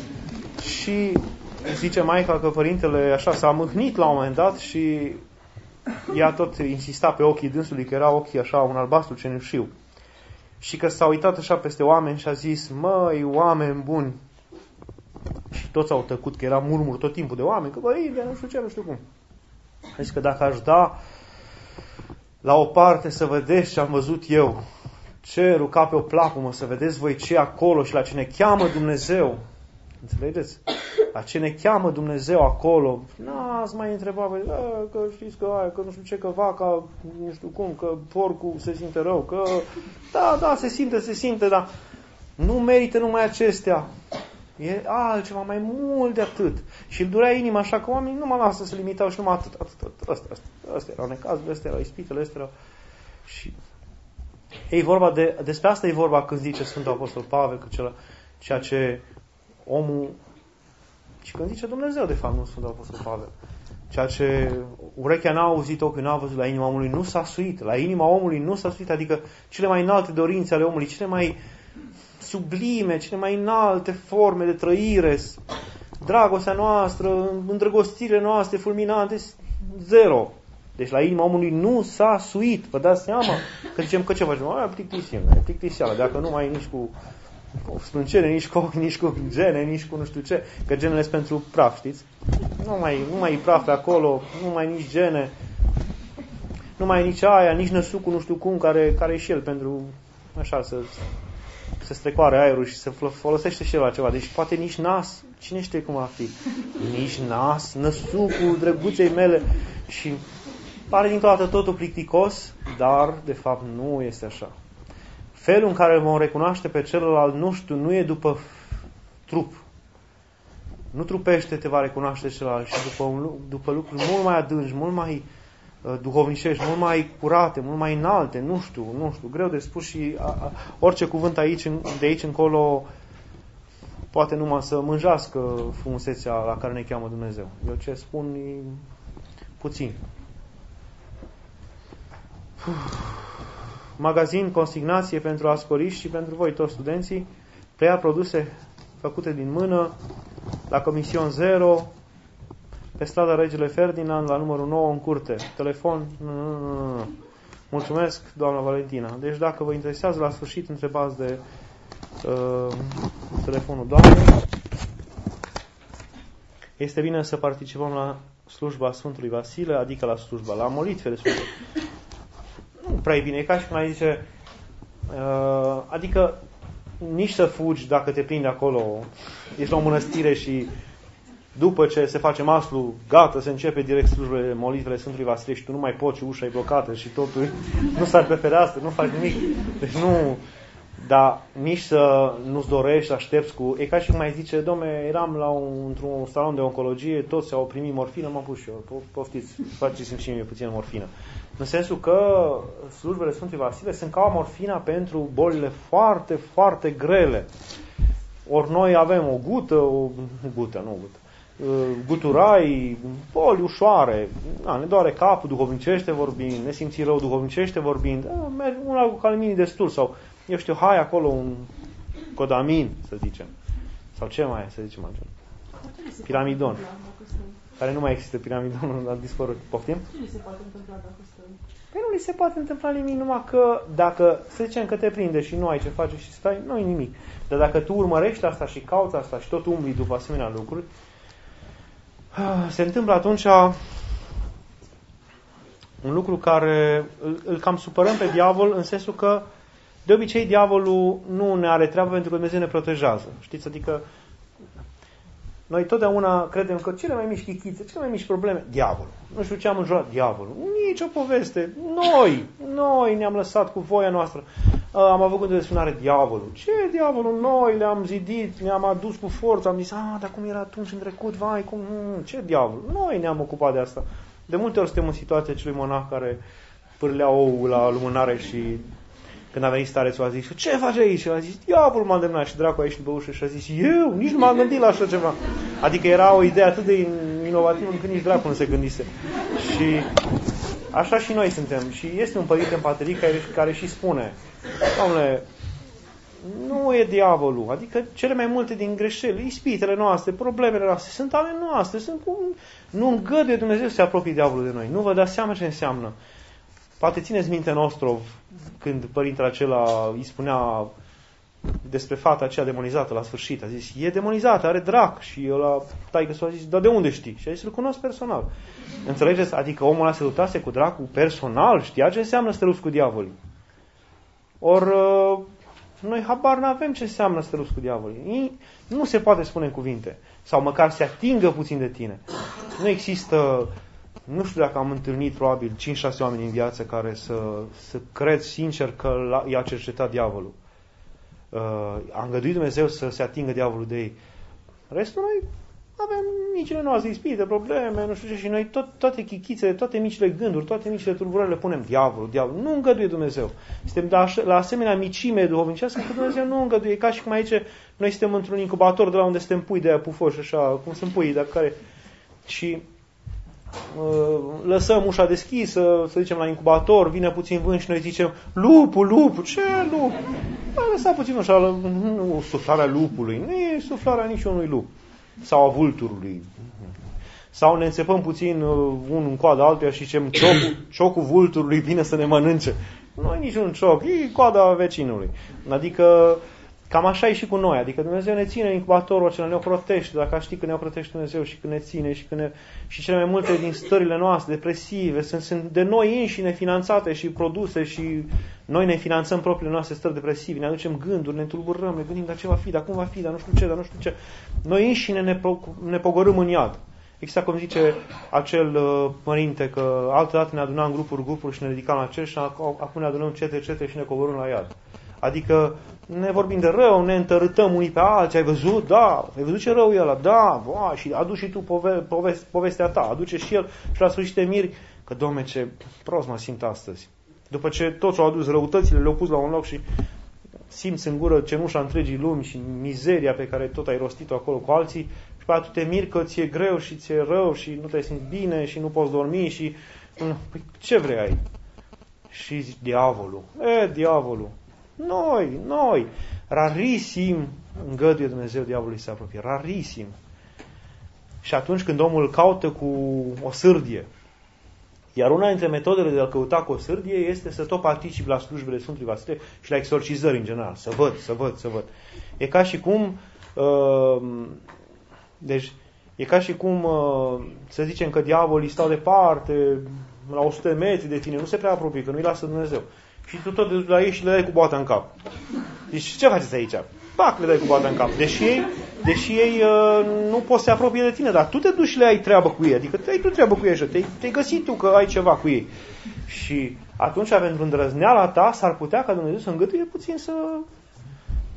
și zice maica că părintele așa s-a mâhnit la un moment dat și ea tot insista pe ochii dânsului, că erau ochii așa, un albastru cenușiu. Și că s-a uitat așa peste oameni și a zis, măi, oameni buni. Și toți au tăcut, că era murmur tot timpul de oameni, că părinte, nu știu ce, nu știu cum. A zis că dacă aș da la o parte să vedeți ce am văzut eu, cerul ca pe o plapumă, să vedeți voi ce acolo și la ce ne cheamă Dumnezeu. Înțelegeți? La ce ne cheamă Dumnezeu acolo, n-ați mai întrebat, că știți că aia, că nu știu ce, că vaca, nu știu cum, că porcul se simte rău, că da, da, se simte, se simte, dar nu merită numai acestea. E altceva mai mult de atât. Și îl durea inima așa că oamenii nu mă lasă să se limitau și numai atât, atât, atât, astea, astea, astea erau necazurile, astea erau ispitele, astea erau. Și e vorba de, despre asta e vorba când zice Sfântul Apostol Pavel, că cel, ceea ce omul, și când zice Dumnezeu, de fapt, nu Sfântul Apostol Pavel, ceea ce urechea n-a auzit, ochiul n-a văzut, la inima omului nu s-a suit, la inima omului nu s-a suit, adică cele mai înalte dorințe ale omului, cele mai sublime, cele mai înalte forme de trăire, dragostea noastră, îndrăgostirile noastre fulminante, zero. Deci la inima omului nu s-a suit. Vă dați seama? Că zicem că ce facem? Aia plictisim, e plictiseală. Dacă nu mai e nici cu sprâncene, nici cu ochi, nici cu gene, nici cu nu știu ce. Că genele sunt pentru praf, știți? Nu mai, nu mai e praf pe acolo, nu mai e nici gene, nu mai e nici aia, nici năsucul nu știu cum, care, care e și el pentru așa să... să strecoare aerul și să folosește și el la ceva. Deci poate nici nas, cine știe cum va fi, nici nas, năsucul drăguței mele și pare dintr-o dată totul plicticos, dar de fapt nu este așa. Felul în care îl vom recunoaște pe celălalt, nu știu, nu e după trup. Nu trupește te va recunoaște celălalt, și după, un, după lucruri mult mai adânci, mult mai duhovnicești, mult mai curate, mult mai înalte, nu știu, nu știu, greu de spus și a, a, orice cuvânt aici, de aici încolo poate numai să mânjească frumusețea la care ne cheamă Dumnezeu. Eu ce spun e puțin. Magazin, consignație pentru ascoriști și pentru voi toți studenții, preia produse făcute din mână la comision zero, pe strada Regele Ferdinand, la numărul nouă, în curte. Telefon? Mulțumesc, doamna Valentina. Deci dacă vă interesează, la sfârșit întrebați de uh, telefonul doamnei. Este bine să participăm la slujba Sfântului Vasile, adică la slujba, la molitfele Sfântului. Nu prea e bine, e ca și cum ai zice, uh, adică nici să fugi dacă te prinde acolo, ești la o mănăstire și după ce se face maslu, gata, se începe direct slujbele, molitvele Sfântului Vasile și tu nu mai poți, ușa e blocată și totul nu sari pe fereastră, nu faci nimic. Deci nu, Dar nici să nu-ți dorești, să aștepți cu... E ca și cum mai zice, dom'le, eram la un, într-un salon de oncologie, toți au primit morfină, m-am pus și eu. Poftiți, faceți-mi și mie puțin morfină. În sensul că slujbele Sfântului Vasile sunt ca morfina pentru bolile foarte, foarte grele. Ori noi avem o gută, o gută, nu o gută, guturai, boli ușoare, da, ne doare capul duhovnicește vorbind, ne simți rău duhovnicește vorbind, da, merg una cu calminii destul, sau, eu știu, hai acolo un codamin, să zicem, sau ce mai e, să zicem așa, piramidon, care nu mai există, piramidonul a dispărut, poftim? Ce li se poate întâmpla dacă stăm? Păi nu li se poate întâmpla nimic, numai că dacă, să zicem că te prinde și nu ai ce face și stai, nu-i nimic, dar dacă tu urmărești asta și cauți asta și tot umbli după asemenea lucruri, se întâmplă atunci un lucru care îl, îl cam supărăm pe diavol, în sensul că de obicei diavolul nu ne are treabă pentru că Dumnezeu ne protejează. Știți? Adică noi totdeauna credem că cele mai mici chichițe, cele mai mici probleme, diavolul. Nu știu ce am înjurat, diavolul. Nici o poveste. Noi, noi ne-am lăsat cu voia noastră. Am avut gândul de spunare diavolul. Ce diavolul? Noi le-am zidit, ne-am adus cu forță, am zis, a, dar cum era atunci în trecut, vai, cum, ce diavol? Noi ne-am ocupat de asta. De multe ori suntem în situația acelui monah care pârlea ou la lumânare și când a venit starețul a zis, ce faci aici? Și a zis, diavolul m-a îndemnat și dracu a ieșit pe ușă și a zis, eu nici nu m-am gândit la așa ceva. Adică era o idee atât de inovativă încât nici dracu nu se gândise. Și așa și noi suntem. Și este un părinte în paterii care, care și spune, Doamne, nu e diavolul, adică cele mai multe din greșeli, ispitele noastre, problemele noastre, sunt ale noastre, sunt cum... nu îngăduie Dumnezeu să se apropie diavolul de noi. Nu vă dați seama ce înseamnă. Poate țineți minte Nostrov, când părintele acela îi spunea despre fata aceea demonizată la sfârșit, a zis, e demonizată, are drac. Și ăla, taică-s-o a zis, dar de unde știi? Și a zis, îl cunosc personal. Înțelegeți? Adică omul ăla se luptase cu dracul personal, știa ce înseamnă să te lupți cu diavolii. Ori noi habar n-avem ce înseamnă să te lupți cu diavolii. Nu se poate spune în cuvinte. Sau măcar se atingă puțin de tine. Nu există, nu știu dacă am întâlnit probabil cinci șase oameni în viață care să, să cred sincer că i-a cercetat diavolul. Uh, a îngăduit Dumnezeu să se atingă diavolul de ei. Restul noi avem micile noastre ispite, probleme, nu știu ce, și noi tot, toate chichițele, toate micile gânduri, toate micile tulburări le punem diavolul, diavolul. Nu îngăduie Dumnezeu. Suntem la, la asemenea micime duhovnicească că Dumnezeu nu îngăduie. E ca și cum aici noi suntem într-un incubator de la unde suntem pui de aia pufoși, așa, cum sunt puii, dar care... Și uh, lăsăm ușa deschisă, să zicem la incubator, vine puțin vânt și noi zicem lupul, lupul, ce lup? A lăsat puțin ușa, nu suflarea lupului, nu e suflarea niciunui lup. Sau a vulturului. Sau ne înțepăm puțin unul în coada altuia și zicem ciocul, ciocul vulturului vine să ne mănânce. Nu e niciun cioc, e coada vecinului. Adică cam așa e și cu noi. Adică Dumnezeu ne ține în incubatorul acela, ne oprotește. Dacă știi că ne oprotește Dumnezeu și că ne ține și, că ne... și cele mai multe din stările noastre depresive sunt, sunt de noi înșine finanțate și produse și noi ne finanțăm propriile noastre stări depresive, ne aducem gânduri, ne tulburăm, ne gândim, dar ce va fi, dar cum va fi, dar nu știu ce, dar nu știu ce. Noi înșine ne, ne pogorâm în iad. Exact cum zice acel uh, părinte, că altădată ne adunam în grupuri, grupuri și ne ridicam la cer și acum ne adunăm cete, cete și ne coborâm la iad. Adică ne vorbim de rău, ne întărâtăm unii pe alții, ai văzut? Da, ai văzut ce rău e ăla? Da, boa, și aduci și tu pove- poveste, povestea ta, aduce și el și la sfârșit te miri că, Doamne, ce prost mă simt astăzi. După ce toți au adus răutățile, le-au pus la un loc și simți în gură cenușa întregii lumi și mizeria pe care tot ai rostit-o acolo cu alții și pe aia tu te miri că ți-e greu și ți-e rău și nu te simți bine și nu poți dormi și... Păi ce vrei ai? Și zici, diavolul. E, diavolul. Noi, noi. Rarisim îngăduie Dumnezeu diavolului să se apropie. Rarisim. Și atunci când omul îl caută cu o sârdie, iar una dintre metodele de a căuta cu o sârdie este să tot participi la slujbele Sfântului Vasile și la exorcizări în general. Să văd, să văd, să văd. E ca și cum uh, deci e ca și cum uh, să zicem că diavolii stau departe la o sută de metri de tine, nu se prea apropie, că nu-i lasă Dumnezeu. Și tu tot te duci la ei și le dai cu boata în cap. Deci ce faceți aici? Pac, le dai cu boata în cap. Deși ei, deși ei uh, nu pot să se apropie de tine, dar tu te duci și le ai treabă cu ei. Adică te ai tu treabă cu ei și te-ai, te-ai găsit tu că ai ceva cu ei. Și atunci, pentru îndrăzneala ta, s-ar putea ca Dumnezeu să îngăduie puțin să,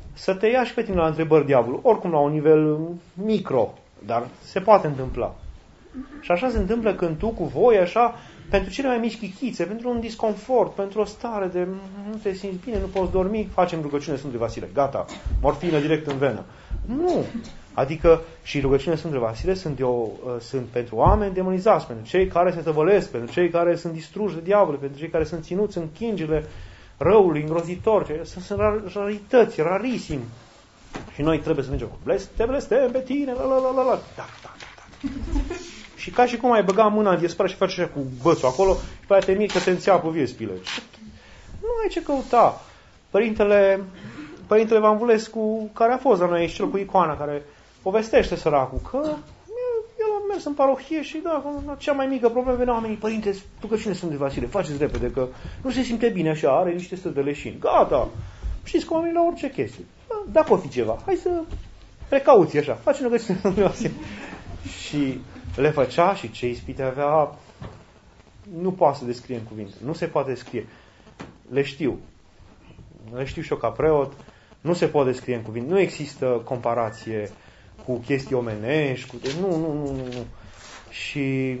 să te ia și pe tine la întrebări diavolul, oricum la un nivel micro, dar se poate întâmpla. Și așa se întâmplă când tu cu voi, așa, pentru cele mai mici chichițe, pentru un disconfort, pentru o stare de nu te simți bine, nu poți dormi, facem rugăciune Sfântului Vasile, gata, morfină direct în venă. Nu! Adică și rugăciunile Sfântului Vasile sunt, eu, sunt pentru oameni demonizați, pentru cei care se tăvălesc, pentru cei care sunt distruși de diavol, pentru cei care sunt ținuți în chingile răului îngrozitor. Sunt, sunt rarități, rarisimi. Și noi trebuie să mergem cu bleste, te blestem pe tine, la la la la la. Da, da, da, da. Și ca și cum ai băga mâna în diaspora și faci așa cu bățul acolo și pe aia te miri că te înțeapă vie spile. Nu ai ce căuta. Părintele, Părintele Vanvulescu, care a fost la noi aici, cel cu icoana, care povestește săracul că el a mers în parohie și da, la cea mai mică problemă veneau oamenii, părinte, rugăciune Sfântului Vasile, faceți repede, că nu se simte bine așa, are niște stări de leșini. Gata! Știți că oamenii la orice chestie. Da, dacă o fi ceva, hai să precauți așa, facem rugăciune Sfântului Vasile. Și le făcea și ce ispite avea, nu poate să descrie în cuvinte, nu se poate descrie. Le știu. Le știu și eu ca preot, nu se poate descrie în cuvinte. Nu există comparație cu chestii omenești, cu... Nu, nu, nu, nu. Și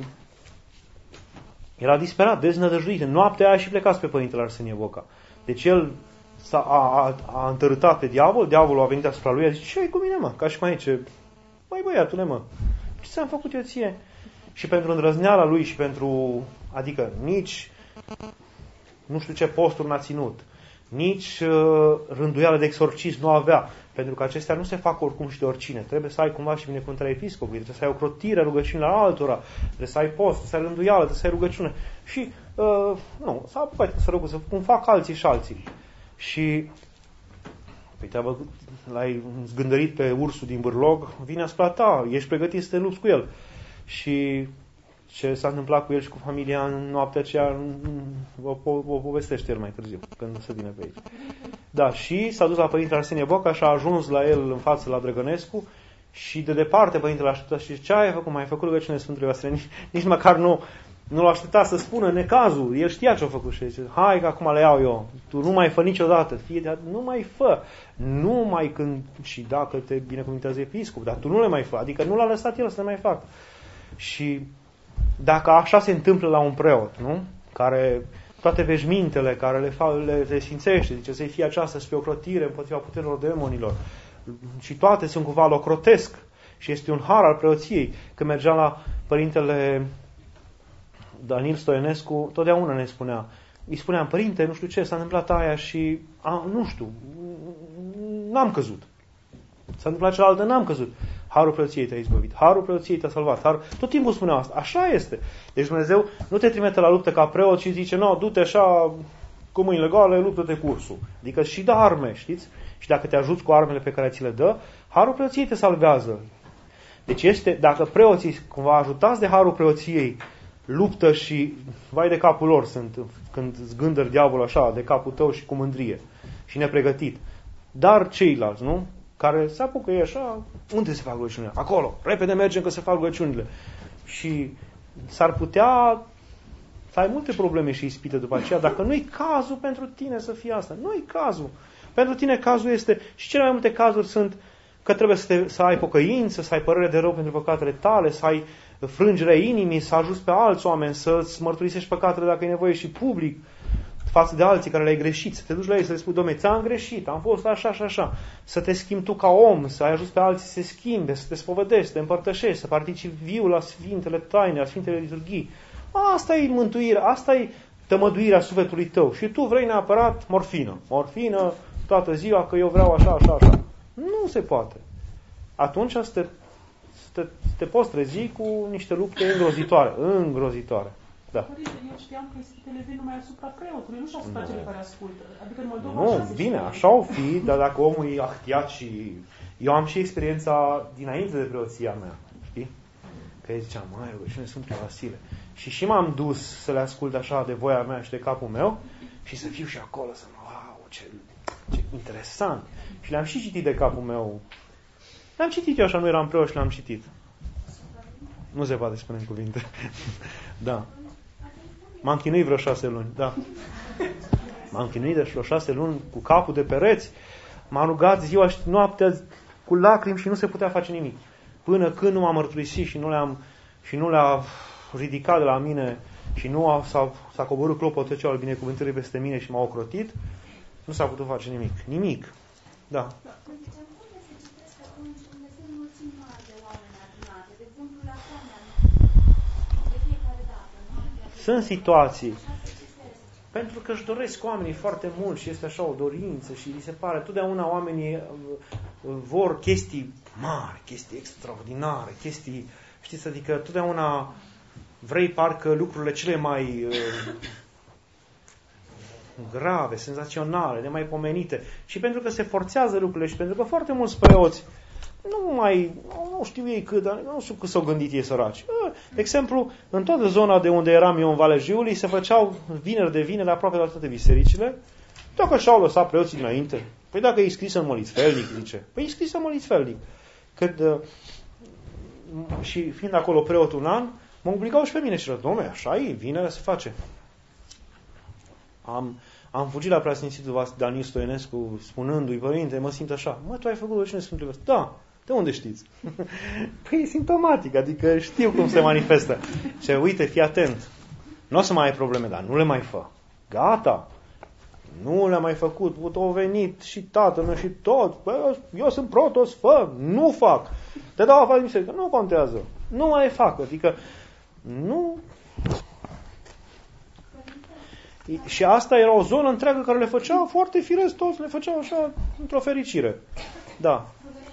era disperat, deznădăjduit. Noaptea aia și plecați pe Părintele Arsenie Boca. Deci el s-a, a, a, a întărâtat pe diavol, diavolul a venit asupra lui, a zis, ce ai cu mine, mă? Ca și cum aici, băi băiatule, mă, ce ți-am făcut eu ție? Și pentru îndrăzneala lui și pentru, adică nici, nu știu ce posturi n-a ținut, nici uh, rânduială de exorcism nu avea, pentru că acestea nu se fac oricum și de oricine. Trebuie să ai cumva și binecuvântarea episcopului, trebuie să ai o crotire, rugăciune la altora, trebuie să ai post, trebuie să ai rânduială, trebuie să ai rugăciune. Și, uh, nu, s-a apucat să rugă, să cum fac alții și alții. Și, păi te-a l-ai zgândărit pe ursul din bârlog, vine asupra ta, ești pregătit să te lupți cu el. Și ce s-a întâmplat cu el și cu familia în noaptea aceea, o, o, o povestește el mai târziu, când se vine pe aici. Da, și s-a dus la Părintele Arsenie Boca și a ajuns la el în față la Drăgănescu și de departe Părintele a așteptat și ce ai făcut? Mai ai făcut rugăciune Sfântului Vasile? Nici, nici măcar nu, nu l-a așteptat să spună necazul. El știa ce a făcut și zice, hai că acum le iau eu. Tu nu mai fă niciodată. Fie de, nu mai fă. Nu mai când și dacă te binecuvintează episcop, dar tu nu le mai fă. Adică nu l-a lăsat el să le mai facă. Și dacă așa se întâmplă la un preot, nu? Care toate veșmintele care le, fa, le, le sfințește, zice să-i fie aceasta spre ocrotire împotriva puterilor demonilor. Și toate sunt cumva locrotesc și este un har al preoției. Când mergeam la Părintele Danil Stoienescu, totdeauna ne spunea, îi spuneam, părinte, nu știu ce, s-a întâmplat aia și, a, nu știu, n-am căzut. S-a întâmplat cealaltă, n-am căzut. Harul preoției te-a izbăvit, harul preoției te-a salvat. Harul... Tot timpul spunea asta. Așa este. Deci Dumnezeu nu te trimite la luptă ca preot și zice, no, du-te așa cu mâinile goale, luptă-te cu ursul. Adică și dă arme, știți? Și dacă te ajuți cu armele pe care ți le dă, harul preoției te salvează. Deci este, dacă preoții cumva ajutați de harul preoției, luptă și vai de capul lor sunt când zgândări diavolul așa de capul tău și cu mândrie și nepregătit. Dar ceilalți, nu? Care se apucă ei așa, unde se fac rugăciunile? Acolo, repede mergem că se fac rugăciunile. Și s-ar putea să ai multe probleme și ispite după aceea, dacă nu-i cazul pentru tine să fie asta. Nu-i cazul. Pentru tine cazul este, și cele mai multe cazuri sunt că trebuie să, te, să ai pocăință, să ai părere de rău pentru păcatele tale, să ai frângerea inimii, să ajuți pe alți oameni, să-ți mărturisești păcatele dacă e nevoie și public, față de alții care le-ai greșit, să te duci la ei să le spui, Doamne, ți-am greșit, am fost așa și așa, să te schimbi tu ca om, să ai ajuns pe alții să se schimbe, să te spovedești, să te împărtășești, să participi viu la Sfintele Taine, la Sfintele Liturghii. Asta e mântuirea, asta e tămăduirea sufletului tău. Și tu vrei neapărat morfină, morfină toată ziua, că eu vreau așa, așa, așa. Nu se poate. Atunci să te, să te, să te poți trezi cu niște lupte îngrozitoare, îngrozitoare. Da. Părinte, eu știam că ispitele vin numai asupra preotului, nu și asupra celor care ascultă. Adică în Moldova nu, așa bine, așa o fi, dar dacă omul e ahtiat și... Eu am și experiența dinainte de preoția mea, știi? Că ei ziceam, mai rugăciune Sfântul Vasile. Și și m-am dus să le ascult așa de voia mea și de capul meu și să fiu și acolo, să mă, wow, ce, ce interesant. Și le-am și citit de capul meu. Le-am citit eu așa, nu eram preot și le-am citit. Nu se poate spune în cuvinte. Da. M-am chinuit vreo șase luni, da. M-am chinuit de vreo șase luni cu capul de pereți, M-a rugat ziua și noaptea cu lacrimi și nu se putea face nimic. Până când nu m-a mărturisit și nu le-am și nu le-a ridicat de la mine și nu a, s-a, s-a coborât clopotul cel al binecuvântării peste mine și m-a ocrotit, nu s-a putut face nimic. Nimic. Da. Sunt situații. Pentru că își doresc oamenii foarte mult și este așa o dorință și li se pare, totdeauna oamenii vor chestii mari, chestii extraordinare, chestii, știți, adică totdeauna vrei parcă lucrurile cele mai uh, grave, senzaționale, nemaipomenite. Și pentru că se forțează lucrurile și pentru că foarte mulți preoți nu mai, nu știu ei cât, dar nu știu cât s-au gândit ei săraci. De exemplu, în toată zona de unde eram eu în Valea Jiului, se făceau vineri de vineri aproape la toate bisericile. Dacă și-au lăsat preoții dinainte, păi dacă e scris în molițfelnic, zice, păi e scris în molițfelnic. Când, uh, și fiind acolo preot un an, mă obligau și pe mine și rău, dom'le, așa e, vinerea se face. Am, am fugit la preasfințitul Daniel Stoienescu spunându-i, părinte, mă simt așa. Mă, tu ai făcut rugăciune Sfântului Vasile? Da. De unde știți? Păi e simptomatic, adică știu cum se manifestă. Ce, uite, fii atent. Nu o să mai ai probleme, dar nu le mai fă. Gata. Nu le-am mai făcut. Au venit și tatăl meu și tot. Bă, eu sunt protos, fă. Nu fac. Te dau afară din biserică. Nu contează. Nu mai fac. Adică nu... Și asta era o zonă întreagă care le făcea foarte firesc, toți le făceau așa într-o fericire. Da.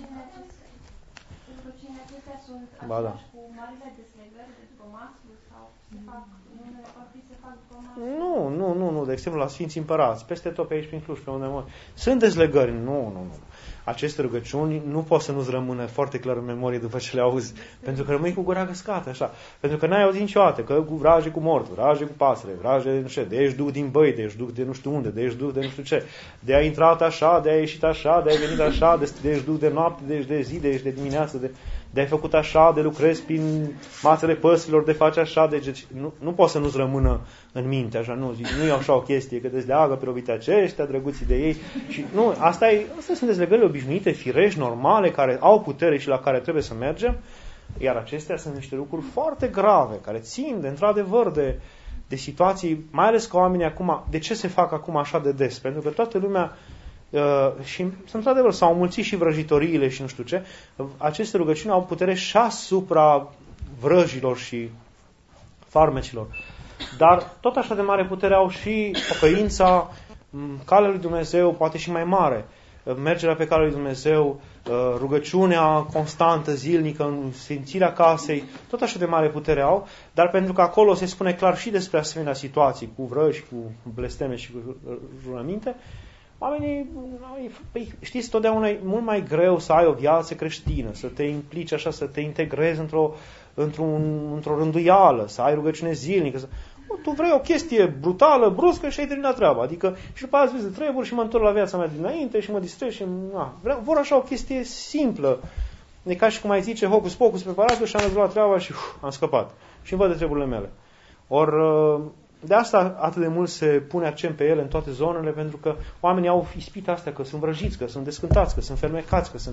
Rugăciunile acestea sunt Ba, da. cu marile deslegări de după maslu sau se fac, unele partii se fac după maslu? Nu, nu, nu, nu. De exemplu, la Sfinții Împărați, peste tot pe aici, prin Cluj, pe unde mă... Sunt dezlegări. Nu, nu, nu. Aceste rugăciuni nu pot să nu-ți rămână foarte clar în memorie după ce le auzi. Pentru că rămâi cu gura găscată, așa. Pentru că n-ai auzit niciodată că cu vraje cu mort, vraje cu pasăre, vraje, nu știu, de ești duc din băi, de ești duc de nu știu unde, de ești duc de nu știu ce. De a intrat așa, de a ieșit așa, de a venit așa, de, de ești duc de noapte, de ești de zi, de ești de dimineață, de, de ai făcut așa, de lucrezi prin mațele păsărilor, de faci așa, de nu, nu poți să nu-ți rămână în minte, așa, nu, zic, nu e așa o chestie, că dezleagă pe robite aceștia, drăguții de ei. Și nu, asta e, astea sunt dezlegările obișnuite, firești, normale, care au putere și la care trebuie să mergem, iar acestea sunt niște lucruri foarte grave, care țin de, într-adevăr, de, de situații, mai ales că oamenii acum, de ce se fac acum așa de des? Pentru că toată lumea, uh, și într-adevăr s-au mulțit și vrăjitoriile și nu știu ce, aceste rugăciuni au putere și asupra vrăjilor și farmecilor. Dar tot așa de mare putere au și pocăința, calea lui Dumnezeu, poate și mai mare. Mergerea pe calea lui Dumnezeu, rugăciunea constantă, zilnică, în sfințirea casei, tot așa de mare putere au, dar pentru că acolo se spune clar și despre asemenea situații, cu vrăji, cu blesteme și cu jurăminte, oamenii, păi, știți, totdeauna e mult mai greu să ai o viață creștină, să te implici așa, să te integrezi într-o, într-un, într-o rânduială, să ai rugăciune zilnică. Să... Tu vrei o chestie brutală, bruscă și ai terminat treaba. Adică și după aia îți treburi și mă întorc la viața mea dinainte și mă distrez și... Na, vreau, vor așa o chestie simplă. E ca și cum ai zice, hocus pocus, preparatul și am rezolvat treaba și uf, am scăpat. Și îmi văd de treburile mele. Or, de asta atât de mult se pune accent pe ele în toate zonele, pentru că oamenii au ispita astea, că sunt vrăjiți, că sunt descântați, că sunt fermecați, că sunt...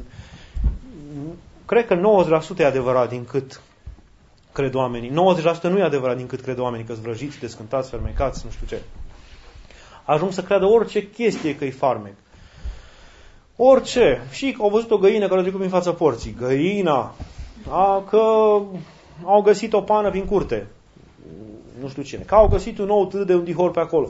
Cred că nouăzeci la sută e adevărat din cât cred oamenii. nouăzeci la sută nu e adevărat din cât cred oamenii, că sunt vrăjiți, descântați, fermecați, nu știu ce. Ajung să creadă orice chestie că e farmec. Orice. Și că au văzut o găină care a trecut prin fața porții. Găina. A, că au găsit o pană prin curte. Nu știu cine. Că au găsit un nou târg de un dihor pe acolo.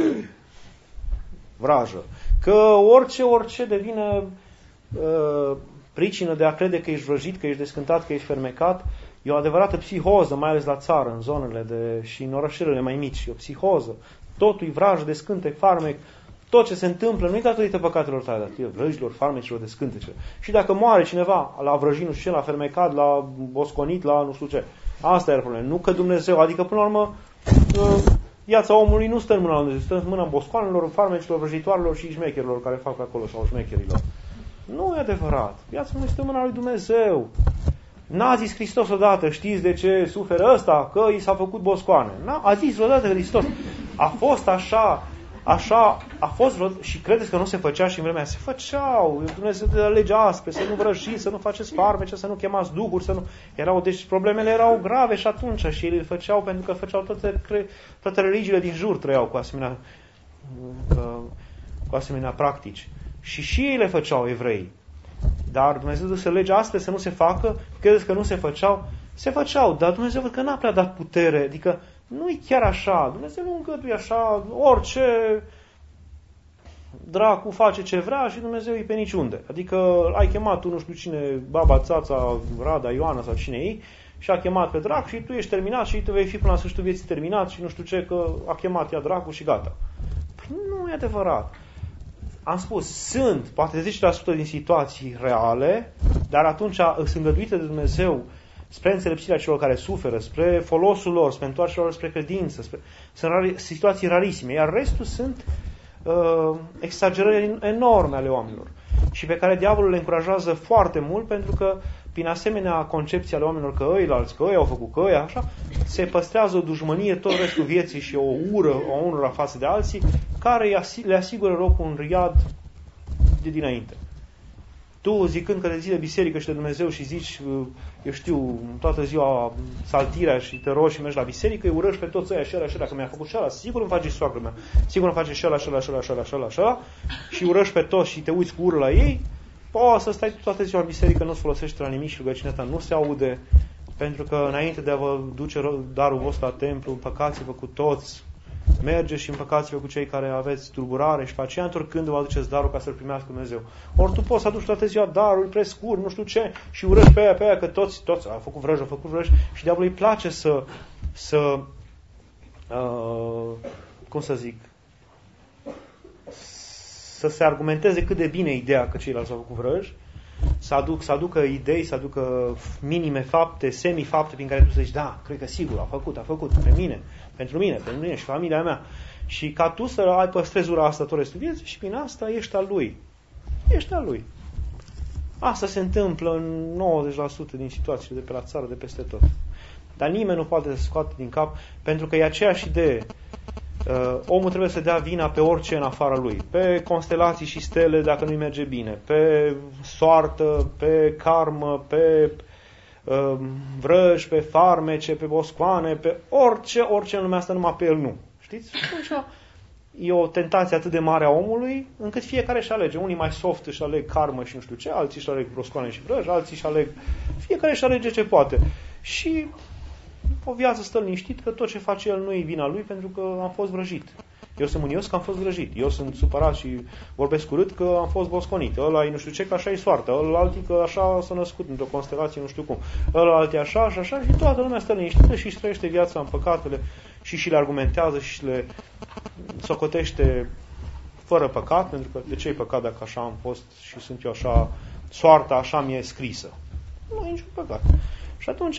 Vrajă. Că orice, orice devine uh, pricină de a crede că ești vrăjit, că ești descântat, că ești fermecat. E o adevărată psihoză, mai ales la țară, în zonele de, și în orașele mai mici. E o psihoză. Totul e vrajă, descântec, farmec. Tot ce se întâmplă nu e datorită păcatelor tale, datorită vrăjilor, farmecilor, descântece. Și dacă moare cineva la vrăjit, nu știu ce, la fermecat, la bosconit, la nu știu ce, asta e problema. Nu că Dumnezeu, adică până la urmă viața omului nu stă în mâna lui Dumnezeu, stă în mâna boscoanelor, farmecilor, vrăjitoarelor și șmecherilor care fac acolo sau șmecherilor. Nu e adevărat. Viața nu este în mâna lui Dumnezeu. N-a zis Hristos odată, știți de ce suferă ăsta? Că i s-a făcut boscoane. N-a, a zis odată Hristos. A fost așa așa a fost vreo, și credeți că nu se făcea și în vremea se făceau, Dumnezeu de legea aspre, să nu vrăjiți, să nu faceți farmece, să nu chemați duhuri, să nu... Erau, deci problemele erau grave și atunci și ei le făceau pentru că făceau toate, toate religiile din jur trăiau cu asemenea, cu asemenea practici. Și și ei le făceau evrei. Dar Dumnezeu duse legea aspre să nu se facă, credeți că nu se făceau? Se făceau, dar Dumnezeu văd că n-a prea dat putere, adică nu e chiar așa, Dumnezeu nu îngăduie așa, orice dracu face ce vrea și Dumnezeu e pe niciunde. Adică ai chemat tu nu știu cine, baba, țața, Rada, Ioana sau cine e și a chemat pe drac și tu ești terminat și tu vei fi până la sfârșitul vieții terminat și nu știu ce, că a chemat ea dracu și gata. Păi nu e adevărat. Am spus, sunt poate zece la sută din situații reale, dar atunci sunt îngăduite de Dumnezeu spre înțelepțirea celor care suferă, spre folosul lor, spre întoarcerea lor spre credință. Spre... Sunt rari, situații rarisime, iar restul sunt uh, exagerări enorme ale oamenilor și pe care diavolul le încurajează foarte mult pentru că prin asemenea concepție ale oamenilor că ăilalți, că ăia au făcut, că ăia, așa, se păstrează o dușmănie tot restul vieții și o ură, o ură față de alții, care le asigură locul în riad de dinainte. Tu, zicând că te ții de biserică și de Dumnezeu și zici, eu știu, toată ziua saltirea și te rogi și mergi la biserică, îi urăști pe toți ăia și ăla și ăla, că mi-a făcut și ăla, sigur îmi face și soacră mea, sigur îmi face și ăla și ăla și ăla și ăla și ăla și ăla și urăști pe toți și te uiți cu ură la ei, poți să stai toată ziua în biserică, nu-ți folosește la nimic și rugăciunea ta nu se aude, pentru că înainte de a vă duce darul vostru la templu, împăcați-vă cu toți, mergeți și împăcați-vă cu cei care aveți tulburare și pe aceea întorcând vă aduceți darul ca să-L primească Dumnezeu. Ori tu poți să aduci toată ziua darul, prescuri, nu știu ce, și urăști pe aia, pe aia, că toți, toți au făcut vrăjă, au făcut vrăjă și diavolul îi place să, să uh, cum să zic, să se argumenteze cât de bine ideea că ceilalți au făcut vrăji, să, aduc, să aducă idei, să aducă minime fapte, semi-fapte prin care tu să zici, da, cred că sigur, a făcut, a făcut, pe mine, pentru mine, pentru mine și familia mea. Și ca tu să ai păstrezi ura asta tot restul vieții și prin asta ești al lui. Ești al lui. Asta se întâmplă în nouăzeci la sută din situațiile de pe la țară, de peste tot. Dar nimeni nu poate să scoate din cap, pentru că e aceeași idee. Uh, omul trebuie să dea vina pe orice în afara lui. Pe constelații și stele dacă nu-i merge bine. Pe soartă, pe karmă, pe uh, vrăji, pe farmece, pe boscoane, pe orice, orice în lumea asta, numai pe el nu. Știți? Și atunci e o tentație atât de mare a omului, încât fiecare își alege. Unii mai soft își aleg karmă și nu știu ce, alții își aleg boscoane și vrăji, alții își aleg... Fiecare își alege ce poate. Și o viață stă liniștit că tot ce face el nu e vina lui pentru că am fost vrăjit. Eu sunt mânios că am fost vrăjit. Eu sunt supărat și vorbesc urât că am fost bosconit. Ăla e nu știu ce, că așa e soarta. Ăla alții că așa s-a născut într-o constelație nu știu cum. Ăla alții așa și așa și toată lumea stă liniștită și își trăiește viața în păcatele și și le argumentează și le socotește fără păcat, pentru că de ce e păcat dacă așa am fost și sunt eu așa, soarta așa mi-e scrisă. Nu e niciun păcat. Și atunci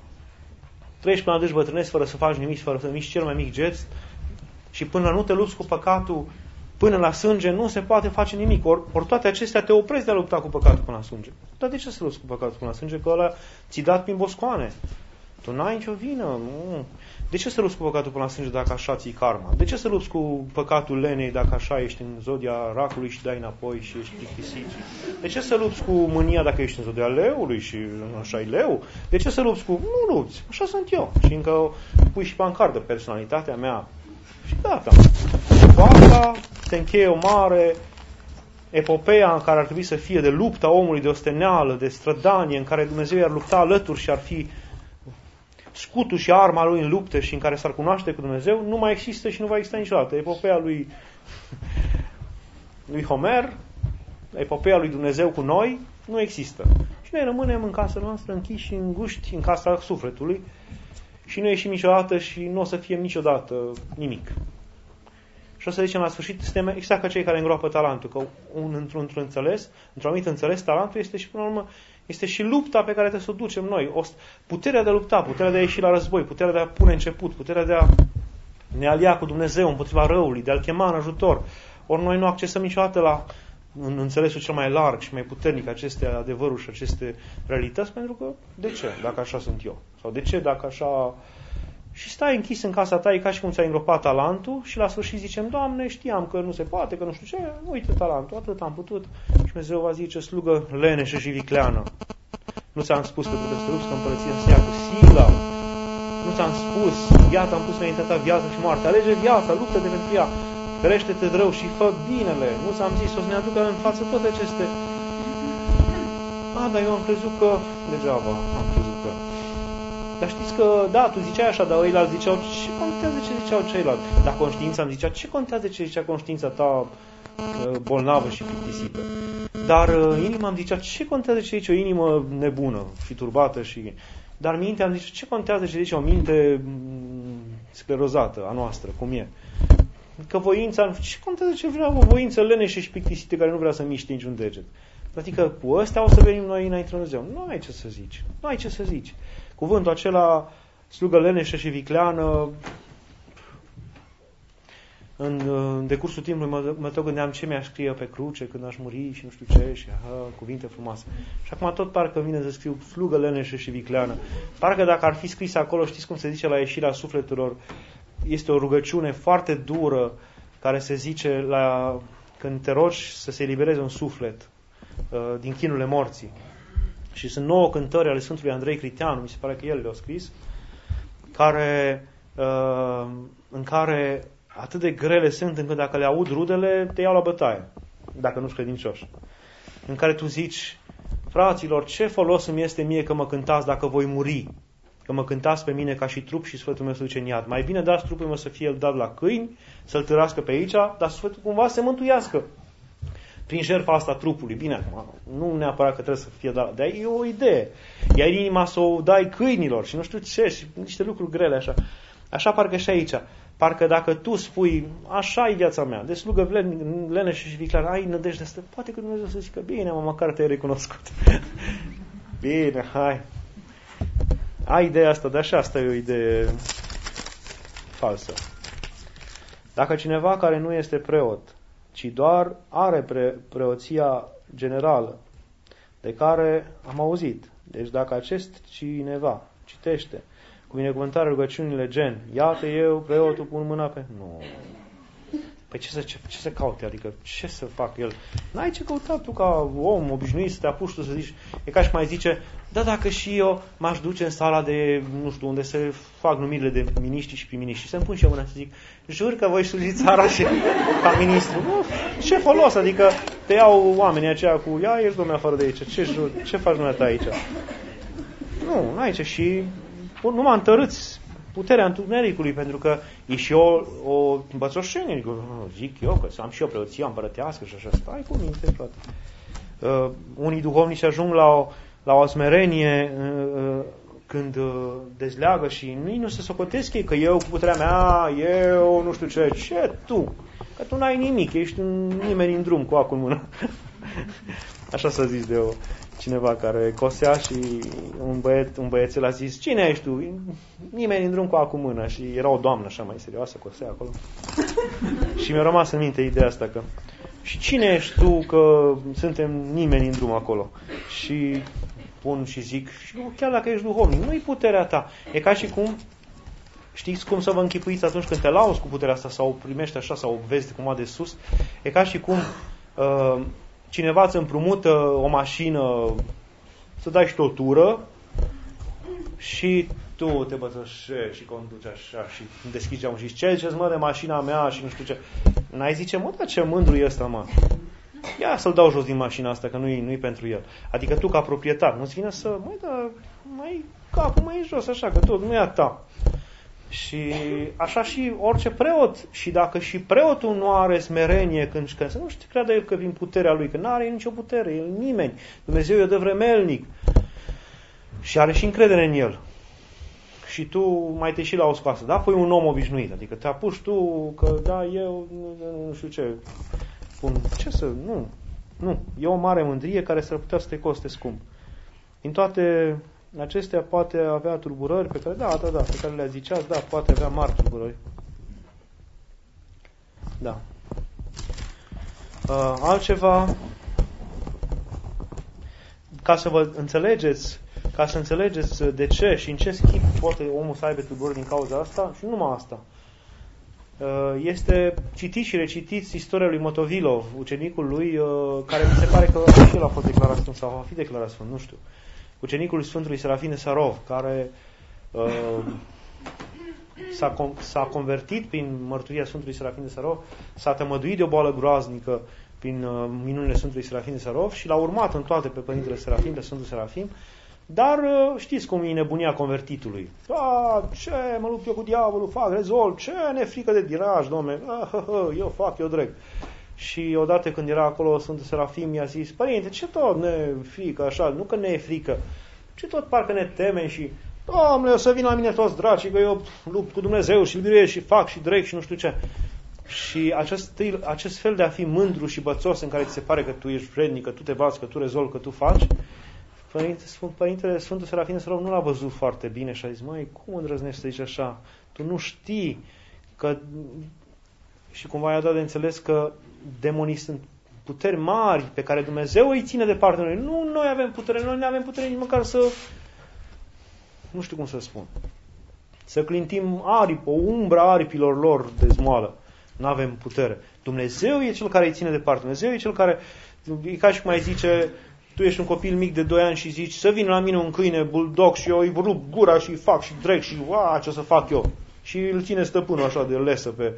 treci până adânci bătrânesc fără să faci nimic, fără să miști cel mai mic gest și până nu te lupți cu păcatul până la sânge, nu se poate face nimic. Ori or toate acestea te opresc de a lupta cu păcatul până la sânge. Dar de ce să lupți cu păcatul până la sânge? Că ăla ți-i dat prin boscoane. Tu n-ai nicio vină. Nu. De ce să lupți cu păcatul până la sânge dacă așa ți-i karma? De ce să lupți cu păcatul lenei dacă așa ești în zodia racului și dai înapoi și ești plictisit? De ce să lupți cu mânia dacă ești în zodia leului și așa e leu? De ce să lupți cu... Nu lupți, așa sunt eu. Și încă pui și pancardă personalitatea mea. Și gata. Cu asta se încheie o mare epopeea în care ar trebui să fie de lupta omului, de osteneală, de strădanie, în care Dumnezeu i-ar lupta alături și ar fi scutul și arma lui în luptă și în care s-ar cunoaște cu Dumnezeu, nu mai există și nu va exista niciodată. Epopeea lui, lui Homer, epopeea lui Dumnezeu cu noi, nu există. Și noi rămânem în casa noastră închiși, înguști, în casa sufletului și nu ieșim niciodată și nu o să fie niciodată nimic. Și o să zicem la sfârșit, suntem exact ca cei care îngroapă talentul, că un, într-un, într-un înțeles, într-un anumit înțeles, talentul este și până la urmă este și lupta pe care trebuie să o ducem noi. O, puterea de a lupta, puterea de a ieși la război, puterea de a pune început, puterea de a ne alia cu Dumnezeu împotriva răului, de a-L chema în ajutor. Ori noi nu accesăm niciodată la, în înțelesul cel mai larg și mai puternic aceste adevăruri și aceste realități, pentru că de ce, dacă așa sunt eu? Sau de ce, dacă așa... și stai închis în casa ta, e ca și cum ți-ai îngropat talentul și la sfârșit zicem, Doamne, știam că nu se poate, că nu știu ce, uite talentul, atât am putut. Și Dumnezeu va zice, slugă leneșă și vicleană. Nu ți-am spus că trebuie să te rupi, că împărăția să ia cu sila. Nu ți-am spus, iată, am pus înaintea ta viața și moarte. Alege viața, luptă-te pentru ea. Ferește-te de rău și fă binele. Nu ți-am zis, o să ne aducă în față toate aceste... A, dar eu am crezut că... Degeaba am crezut că... Dar știți că, da, tu ziceai așa, dar ăilalți ziceau, ce contează ce ziceau ceilalți? Dar conștiința îmi zicea, ce contează ce zicea conștiința ta bolnavă și plictisită? Dar inima îmi zicea, ce contează ce zice o inimă nebună și turbată și... Dar mintea îmi zice, ce contează ce zice o minte sclerozată a noastră, cum e? Că voința, ce contează ce vrea o voință leneșă și plictisită care nu vrea să miște niciun deget? Adică cu ăstea o să venim noi înainte lui Dumnezeu. Nu ai ce să zici. Nu ai ce să zici. Cuvântul acela, slugă leneșă și vicleană, în, în decursul timpului mă, mă tot gândeam ce mi-aș scrie pe cruce când aș muri și nu știu ce, și aha, cuvinte frumoase. Și acum tot parcă vine să scriu slugă leneșă și vicleană. Parcă dacă ar fi scris acolo, știți cum se zice la ieșirea sufletelor, este o rugăciune foarte dură care se zice la, când te rogi să se elibereze un suflet uh, din chinurile morții. Și sunt nouă cântări ale Sfântului Andrei Criteanu, mi se pare că el le-a scris, care, uh, în care atât de grele sunt încât dacă le aud rudele, te iau la bătaie, dacă nu-s credincioși. În care tu zici, fraților, ce folos îmi este mie că mă cântați dacă voi muri? Că mă cântați pe mine ca și trup și sufletul meu se duce în iad. Mai bine dați trupul meu să fie el dat la câini, să-l târască pe aici, dar sufletul cumva se mântuiască prin jertfa asta trupului. Bine, nu neapărat că trebuie să fie dat, dar e o idee. Iar inima să o dai câinilor și nu știu ce, și niște lucruri grele așa. Așa parcă și aici. Parcă dacă tu spui, așa e viața mea, de slugă leneșă și vicleană, ai nădejde asta, poate că Dumnezeu să zică, bine, mă, măcar te-ai recunoscut. Bine, hai. Ai ideea asta, dar și asta e o idee falsă. Dacă cineva care nu este preot, ci doar are pre- preoția generală, de care am auzit, deci dacă acest cineva citește cu binecuvântare rugăciunile gen, iată eu, preotul, pun mâna pe... Nu. Păi ce să, ce, ce să caute? Adică ce să fac el? N-ai ce căuta tu ca om obișnuit să te apuci tu să zici... E ca și mai zice, da, dacă și eu m-aș duce în sala de, nu știu, unde se fac numirile de miniștri și prim-miniștri, să-mi pun și eu mâna să zic, jur că voi sluji țara și ca ministru. Nu, ce folos? Adică te iau oamenii aceia cu, ia, ești domnule afară de aici, ce, jur, ce faci dumneata aici? Nu, n-ai ce și... Nu mă întărâți puterea întunericului, pentru că e și o, o bățoșenie. Adică, zic eu că am și eu preoția împărătească și așa. Stai cu minte, frate. Uh, unii duhovnici ajung la o, la o smerenie uh, când uh, dezleagă și nu, nu se socotesc ei că eu cu puterea mea, eu nu știu ce. Ce tu? Că tu n-ai nimic, ești un nimeni în drum cu acul în mână. Așa s-a zis de o cineva care cosea și un, băiet, un băiețel a zis, cine ești tu? Nimeni în drum cu acul mână. Și era o doamnă așa mai serioasă, cosea acolo. Și mi-a rămas în minte ideea asta că și cine ești tu că suntem nimeni în drum acolo? Și pun și zic, și chiar dacă ești duhovnic, nu-i puterea ta. E ca și cum, știți cum să vă închipuiți atunci când te lauzi cu puterea asta sau o primești așa sau o vezi de cumva de sus? E ca și cum uh, cineva îți împrumută o mașină să dai și o tură și tu te bătășești și conduci așa și deschizi geamul și zici, ce ziceți mă de mașina mea și nu știu ce. N-ai zice, mă, dar ce mândru e ăsta, mă. Ia să-l dau jos din mașina asta, că nu-i, nu-i pentru el. Adică tu ca proprietar, nu-ți vine să, măi, dar mai capul mai jos așa, că tot nu e a ta. Și așa și orice preot, și dacă și preotul nu are smerenie când, când să nu știu, creadă el că vin puterea lui, că nu are nicio putere, el nimeni. Dumnezeu i-o dă vremelnic și are și încredere în el. Și tu mai te și la o scoasă, da? Păi un om obișnuit, adică te apuci tu că da, eu nu, nu știu ce, spun, ce să, nu, nu, e o mare mândrie care s-ar putea să te coste scump. În toate acestea poate avea tulburări pe care, da, da, da, pe care le ziceați, da, poate avea mari tulburări. Da. Uh, altceva, ca să vă înțelegeți ca să înțelegeți de ce și în ce schimb poate omul să aibă tulburări din cauza asta și nu numai asta. Este citit și recitiți istoria lui Motovilov, ucenicul lui, care mi se pare că și el a fost declarat sfânt sau va fi declarat sfânt, nu știu. Ucenicul lui Sfântului Serafin de Sarov, care uh, s-a, s-a convertit prin mărturia Sfântului Serafin de Sarov, s-a tămăduit de o boală groaznică prin uh, minunile Sfântului Serafin de Sarov și l-a urmat în toate pe Părintele Serafim, pe Sfântul Serafim, dar uh, știți cum e nebunia convertitului. A, ce, mă lupt eu cu diavolul, fac, rezolv, ce ne frică de diraj, dom'le, eu fac, eu dreg. Și odată când era acolo Sfântul Serafim i-a zis, părinte, ce tot ne frică așa, nu că ne e frică, ce tot parcă ne teme și, dom'le, o să vin la mine toți dracii, că eu lupt cu Dumnezeu și biruiesc și fac și dreg și nu știu ce. Și acest, acest fel de a fi mândru și bățos în care ți se pare că tu ești vrednic, că tu te bați, că tu rezolvi, că tu faci, Părinte, Părintele Sfântul Serafin de Sarov nu l-a văzut foarte bine și a zis, măi, cum îndrăznești să zici așa? Tu nu știi că... Și cumva i-a dat de înțeles că demonii sunt puteri mari pe care Dumnezeu îi ține departe de noi. Nu noi avem putere, noi nu avem putere nici măcar să... Nu știu cum să spun. Să clintim aripi, o umbra aripilor lor de zmoală. Nu avem putere. Dumnezeu e cel care îi ține departe. Dumnezeu e cel care... E ca și cum ai zice... Tu ești un copil mic de doi ani și zici să vină la mine un câine bulldog și eu îi rup gura și îi fac și dreg și ua, ce să fac eu. Și îl ține stăpânul așa de lesă pe...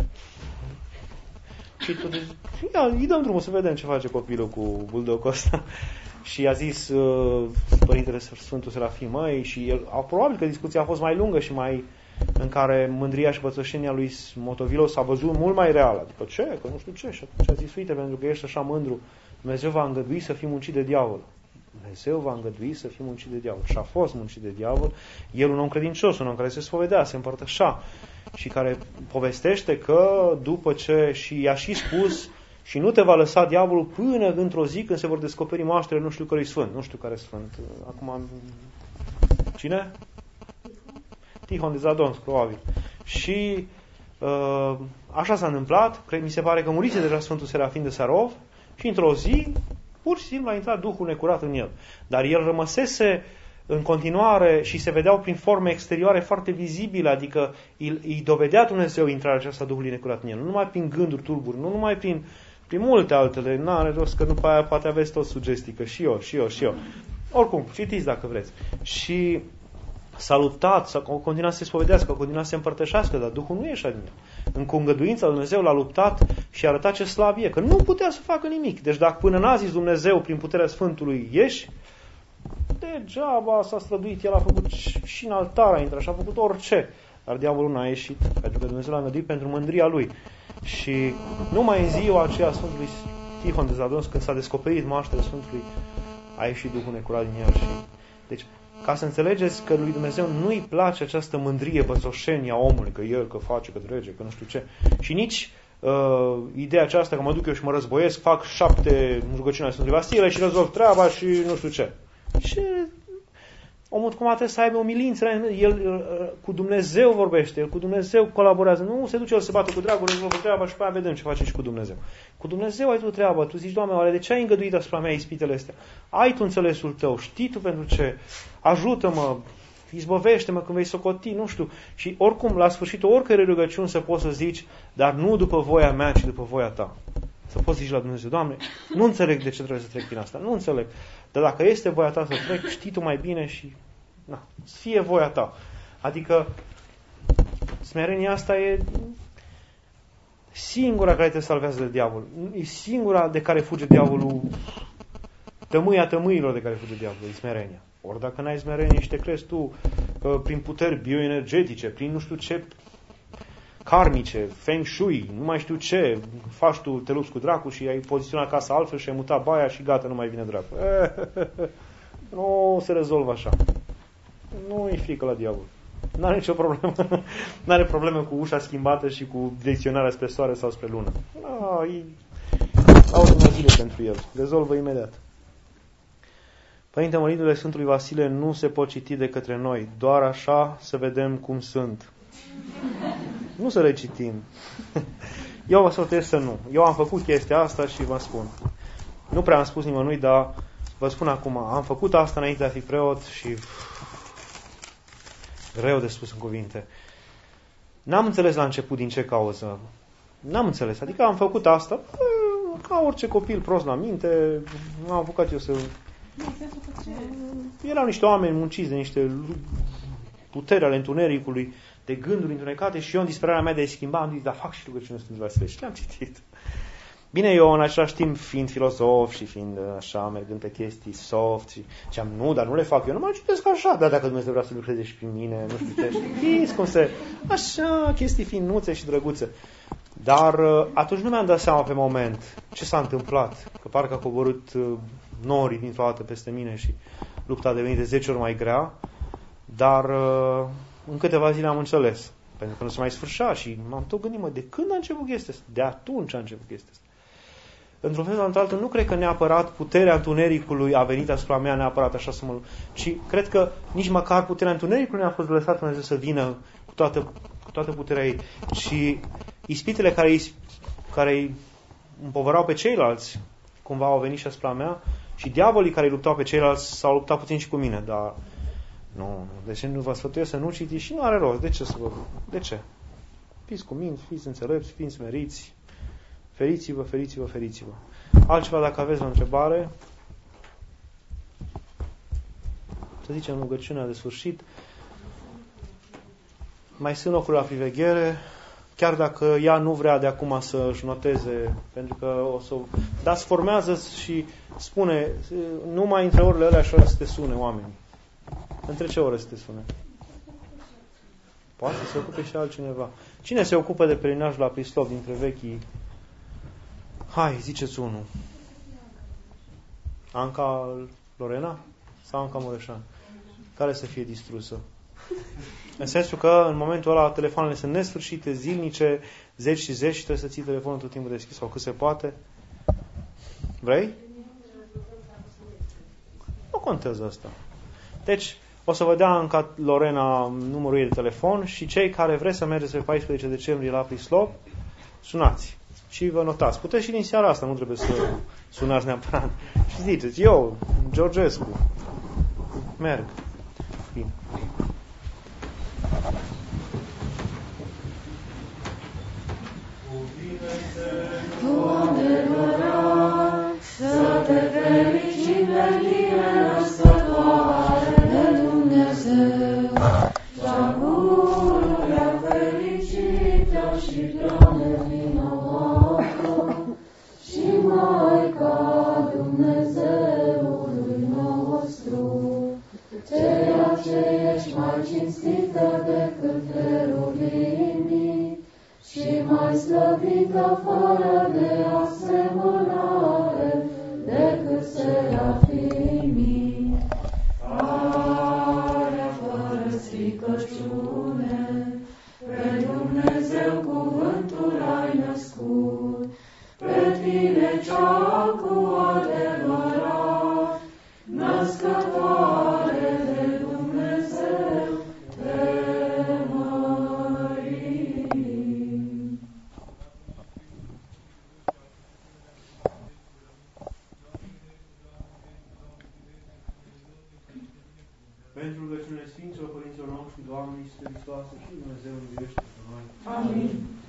Și tot ia, îi dăm drumul să vedem ce face copilul cu bulldogul ăsta. Și i-a zis uh, Părintele Sfântul Serafim, măi, și el, a, probabil că discuția a fost mai lungă și mai în care mândria și pățășenia lui Motovilov s-a văzut mult mai reală. Adică ce? Că nu știu ce. Și atunci a zis, uite, pentru că ești așa mândru, Dumnezeu va îngădui să fii muncit de diavol. Dumnezeu va îngădui să fii muncit de diavol. Și a fost muncit de diavol. El un om credincios, un om care se spovedea, se împărtășa și care povestește că după ce și i-a și spus și nu te va lăsa diavolul până într-o zi când se vor descoperi moaștele nu știu cărui sfânt. Nu știu care sfânt. Acum am... Cine? Tihon de Zadonsk, probabil. Și uh, așa s-a întâmplat. Cred, mi se pare că murise deja Sfântul Serafin de Sarov și într-o zi pur și simplu a intrat Duhul necurat în el. Dar el rămăsese în continuare și se vedeau prin forme exterioare foarte vizibile, adică îi, îi dovedea Dumnezeu intrarea aceasta Duhului necurat în el. Nu numai prin gânduri tulburi, nu numai prin, prin multe altele. N-are rost că după aia poate aveți tot sugestii, că și eu, și eu, și eu. Oricum, citiți dacă vreți. Și s-a luptat, s-a continuat să se spovedească, a continuat să se împărtășească, dar Duhul nu ieșea din el. În congăduința Dumnezeu l-a luptat și a arătat ce slab e, că nu putea să facă nimic. Deci dacă până n-a zis Dumnezeu prin puterea Sfântului ieși, degeaba s-a străduit, el a făcut și în altar a intrat și a făcut orice. Dar diavolul n-a ieșit, pentru că Dumnezeu l-a îngăduit pentru mândria lui. Și numai în ziua aceea Sfântului Tihon de Zadonsk, când s-a descoperit moaștele Sfântului, a ieșit Duhul necurat din el. Și... Deci, ca să înțelegeți că lui Dumnezeu nu-i place această mândrie, bățoșenie a omului, că el, că face, că trece, că nu știu ce. Și nici uh, ideea aceasta că mă duc eu și mă războiesc, fac șapte rugăciuni ale Sfântului Vasile și rezolv treaba și nu știu ce. Și omul cum trebuie să aibă umilință, el, el cu Dumnezeu vorbește, el cu Dumnezeu colaborează. Nu se duce, el se bate cu dragul, rezolvă treaba și pe aia vedem ce face și cu Dumnezeu. Cu Dumnezeu ai tu treabă, tu zici, Doamne, oare de ce ai îngăduit asupra mea ispitele astea? Ai tu înțelesul tău, știi tu pentru ce, ajută-mă, izbăvește-mă când vei socoti, nu știu. Și oricum, la sfârșitul oricărei rugăciuni să poți să zici, dar nu după voia mea, ci după voia ta. Să poți zici la Dumnezeu, Doamne, nu înțeleg de ce trebuie să trec prin asta, nu înțeleg. Dar dacă este voia ta să trec, știi tu mai bine și na, să fie voia ta. Adică smerenia asta e singura care te salvează de diavol. E singura de care fuge diavolul, tămâia tămâilor de care fuge diavolul, e smerenia. Ori dacă n-ai smerenie și te crezi tu că prin puteri bioenergetice, prin nu știu ce karmice, feng shui, nu mai știu ce, faci tu, te lupți cu dracu și ai poziționat casa altfel și ai mutat baia și gata, nu mai vine dracu. Nu se rezolvă așa. Nu e frică la diavol. N-are nicio problemă. N-are probleme cu ușa schimbată și cu direcționarea spre soare sau spre lună. No, e... Au Dumnezeu pentru el. Rezolvă imediat. Părinte, mărindu-le Sfântului Vasile nu se pot citi de către noi. Doar așa să vedem cum sunt. Nu să le citim. Eu vă sfătuiesc să nu. Eu am făcut chestia asta și vă spun. Nu prea am spus nimănui, dar vă spun acum, am făcut asta înainte de a fi preot și greu de spus în cuvinte. N-am înțeles la început din ce cauză. N-am înțeles. Adică am făcut asta ca orice copil prost la minte. M-am apucat eu să... Erau niște oameni munciți de niște puteri ale întunericului, de gânduri întunecate și eu în disperarea mea de a schimba am zis, dar fac și rugăciune Sfântului Vasile și le-am citit. Bine, eu în același timp, fiind filozof și fiind așa, mergând pe chestii soft și ziceam, nu, dar nu le fac eu, nu mă citesc așa, dar dacă Dumnezeu vrea să lucreze și prin mine, nu știu ce, știți cum se... Așa, chestii finuțe și drăguțe. Dar atunci nu mi-am dat seama pe moment ce s-a întâmplat, că parcă a coborât norii dintr-o dată peste mine și lupta a devenit de zece ori mai grea, dar în câteva zile am înțeles, pentru că nu se mai sfârșea și m-am tot gândit, mă, de când a început chestia asta? De atunci a început chestia asta. Într-un fel sau într-altul, nu cred că neapărat puterea întunericului a venit asupra mea neapărat așa să mă... Ci cred că nici măcar puterea întunericului nu a fost lăsată Dumnezeu să vină cu toată, cu toată puterea ei. Și ispitele care îi, care îi împovărau pe ceilalți, cumva au venit și asupra mea, și diavolii care îi luptau pe ceilalți s-au luptat puțin și cu mine, dar nu, deci nu vă sfătuiesc să nu citiți și nu are rost. De ce să vă... De ce? Fiți cuminți, fiți înțelepți, fiți smeriți. Feriți-vă, feriți-vă, feriți-vă. Altceva, dacă aveți o întrebare, să zicem rugăciunea de sfârșit. Mai sunt locuri la priveghere, chiar dacă ea nu vrea de acum să-și noteze, pentru că o să... Dar se formează și spune, numai între orele alea așa să te sune oamenii. Între ce ore să te sune? Poate să se ocupe și altcineva. Cine se ocupă de pelerinajul la Prislov dintre vechii? Hai, ziceți unul. Anca Lorena? Sau Anca Mureșan? Care să fie distrusă? În sensul că în momentul ăla telefoanele sunt nesfârșite, zilnice, zeci și zeci și trebuie să ții telefonul tot timpul deschis sau cât se poate. Vrei? Nu contează asta. Deci, o să vă dea Anca Lorena numărul ei de telefon și cei care vreți să mergeți pe paisprezece decembrie la Prislov, sunați. Și vă notați. Puteți și din seara asta, nu trebuie să sunați neapărat. Și ziceți, eu, Georgescu, merg. Bine. Tu adevărat, să te fericim pe tine, născătoare de Dumnezeu, cea pururea fericită și prea nevinovată, și Maica Dumnezeului nostru, ceea ce ești mai cinstită decât cherubimii și mai slăvită fără de asemănare decât serafimii, care fără stricăciune pe Dumnezeu cuvântul ai născut, pe tine cea cu adevărat, născătoare de Dumnezeu, te mărim. Pentru rugăciunile Sfinților Părinților noștri, Doamne Iisuse Hristoase și Dumnezeu, miluiește pe noi. Amin.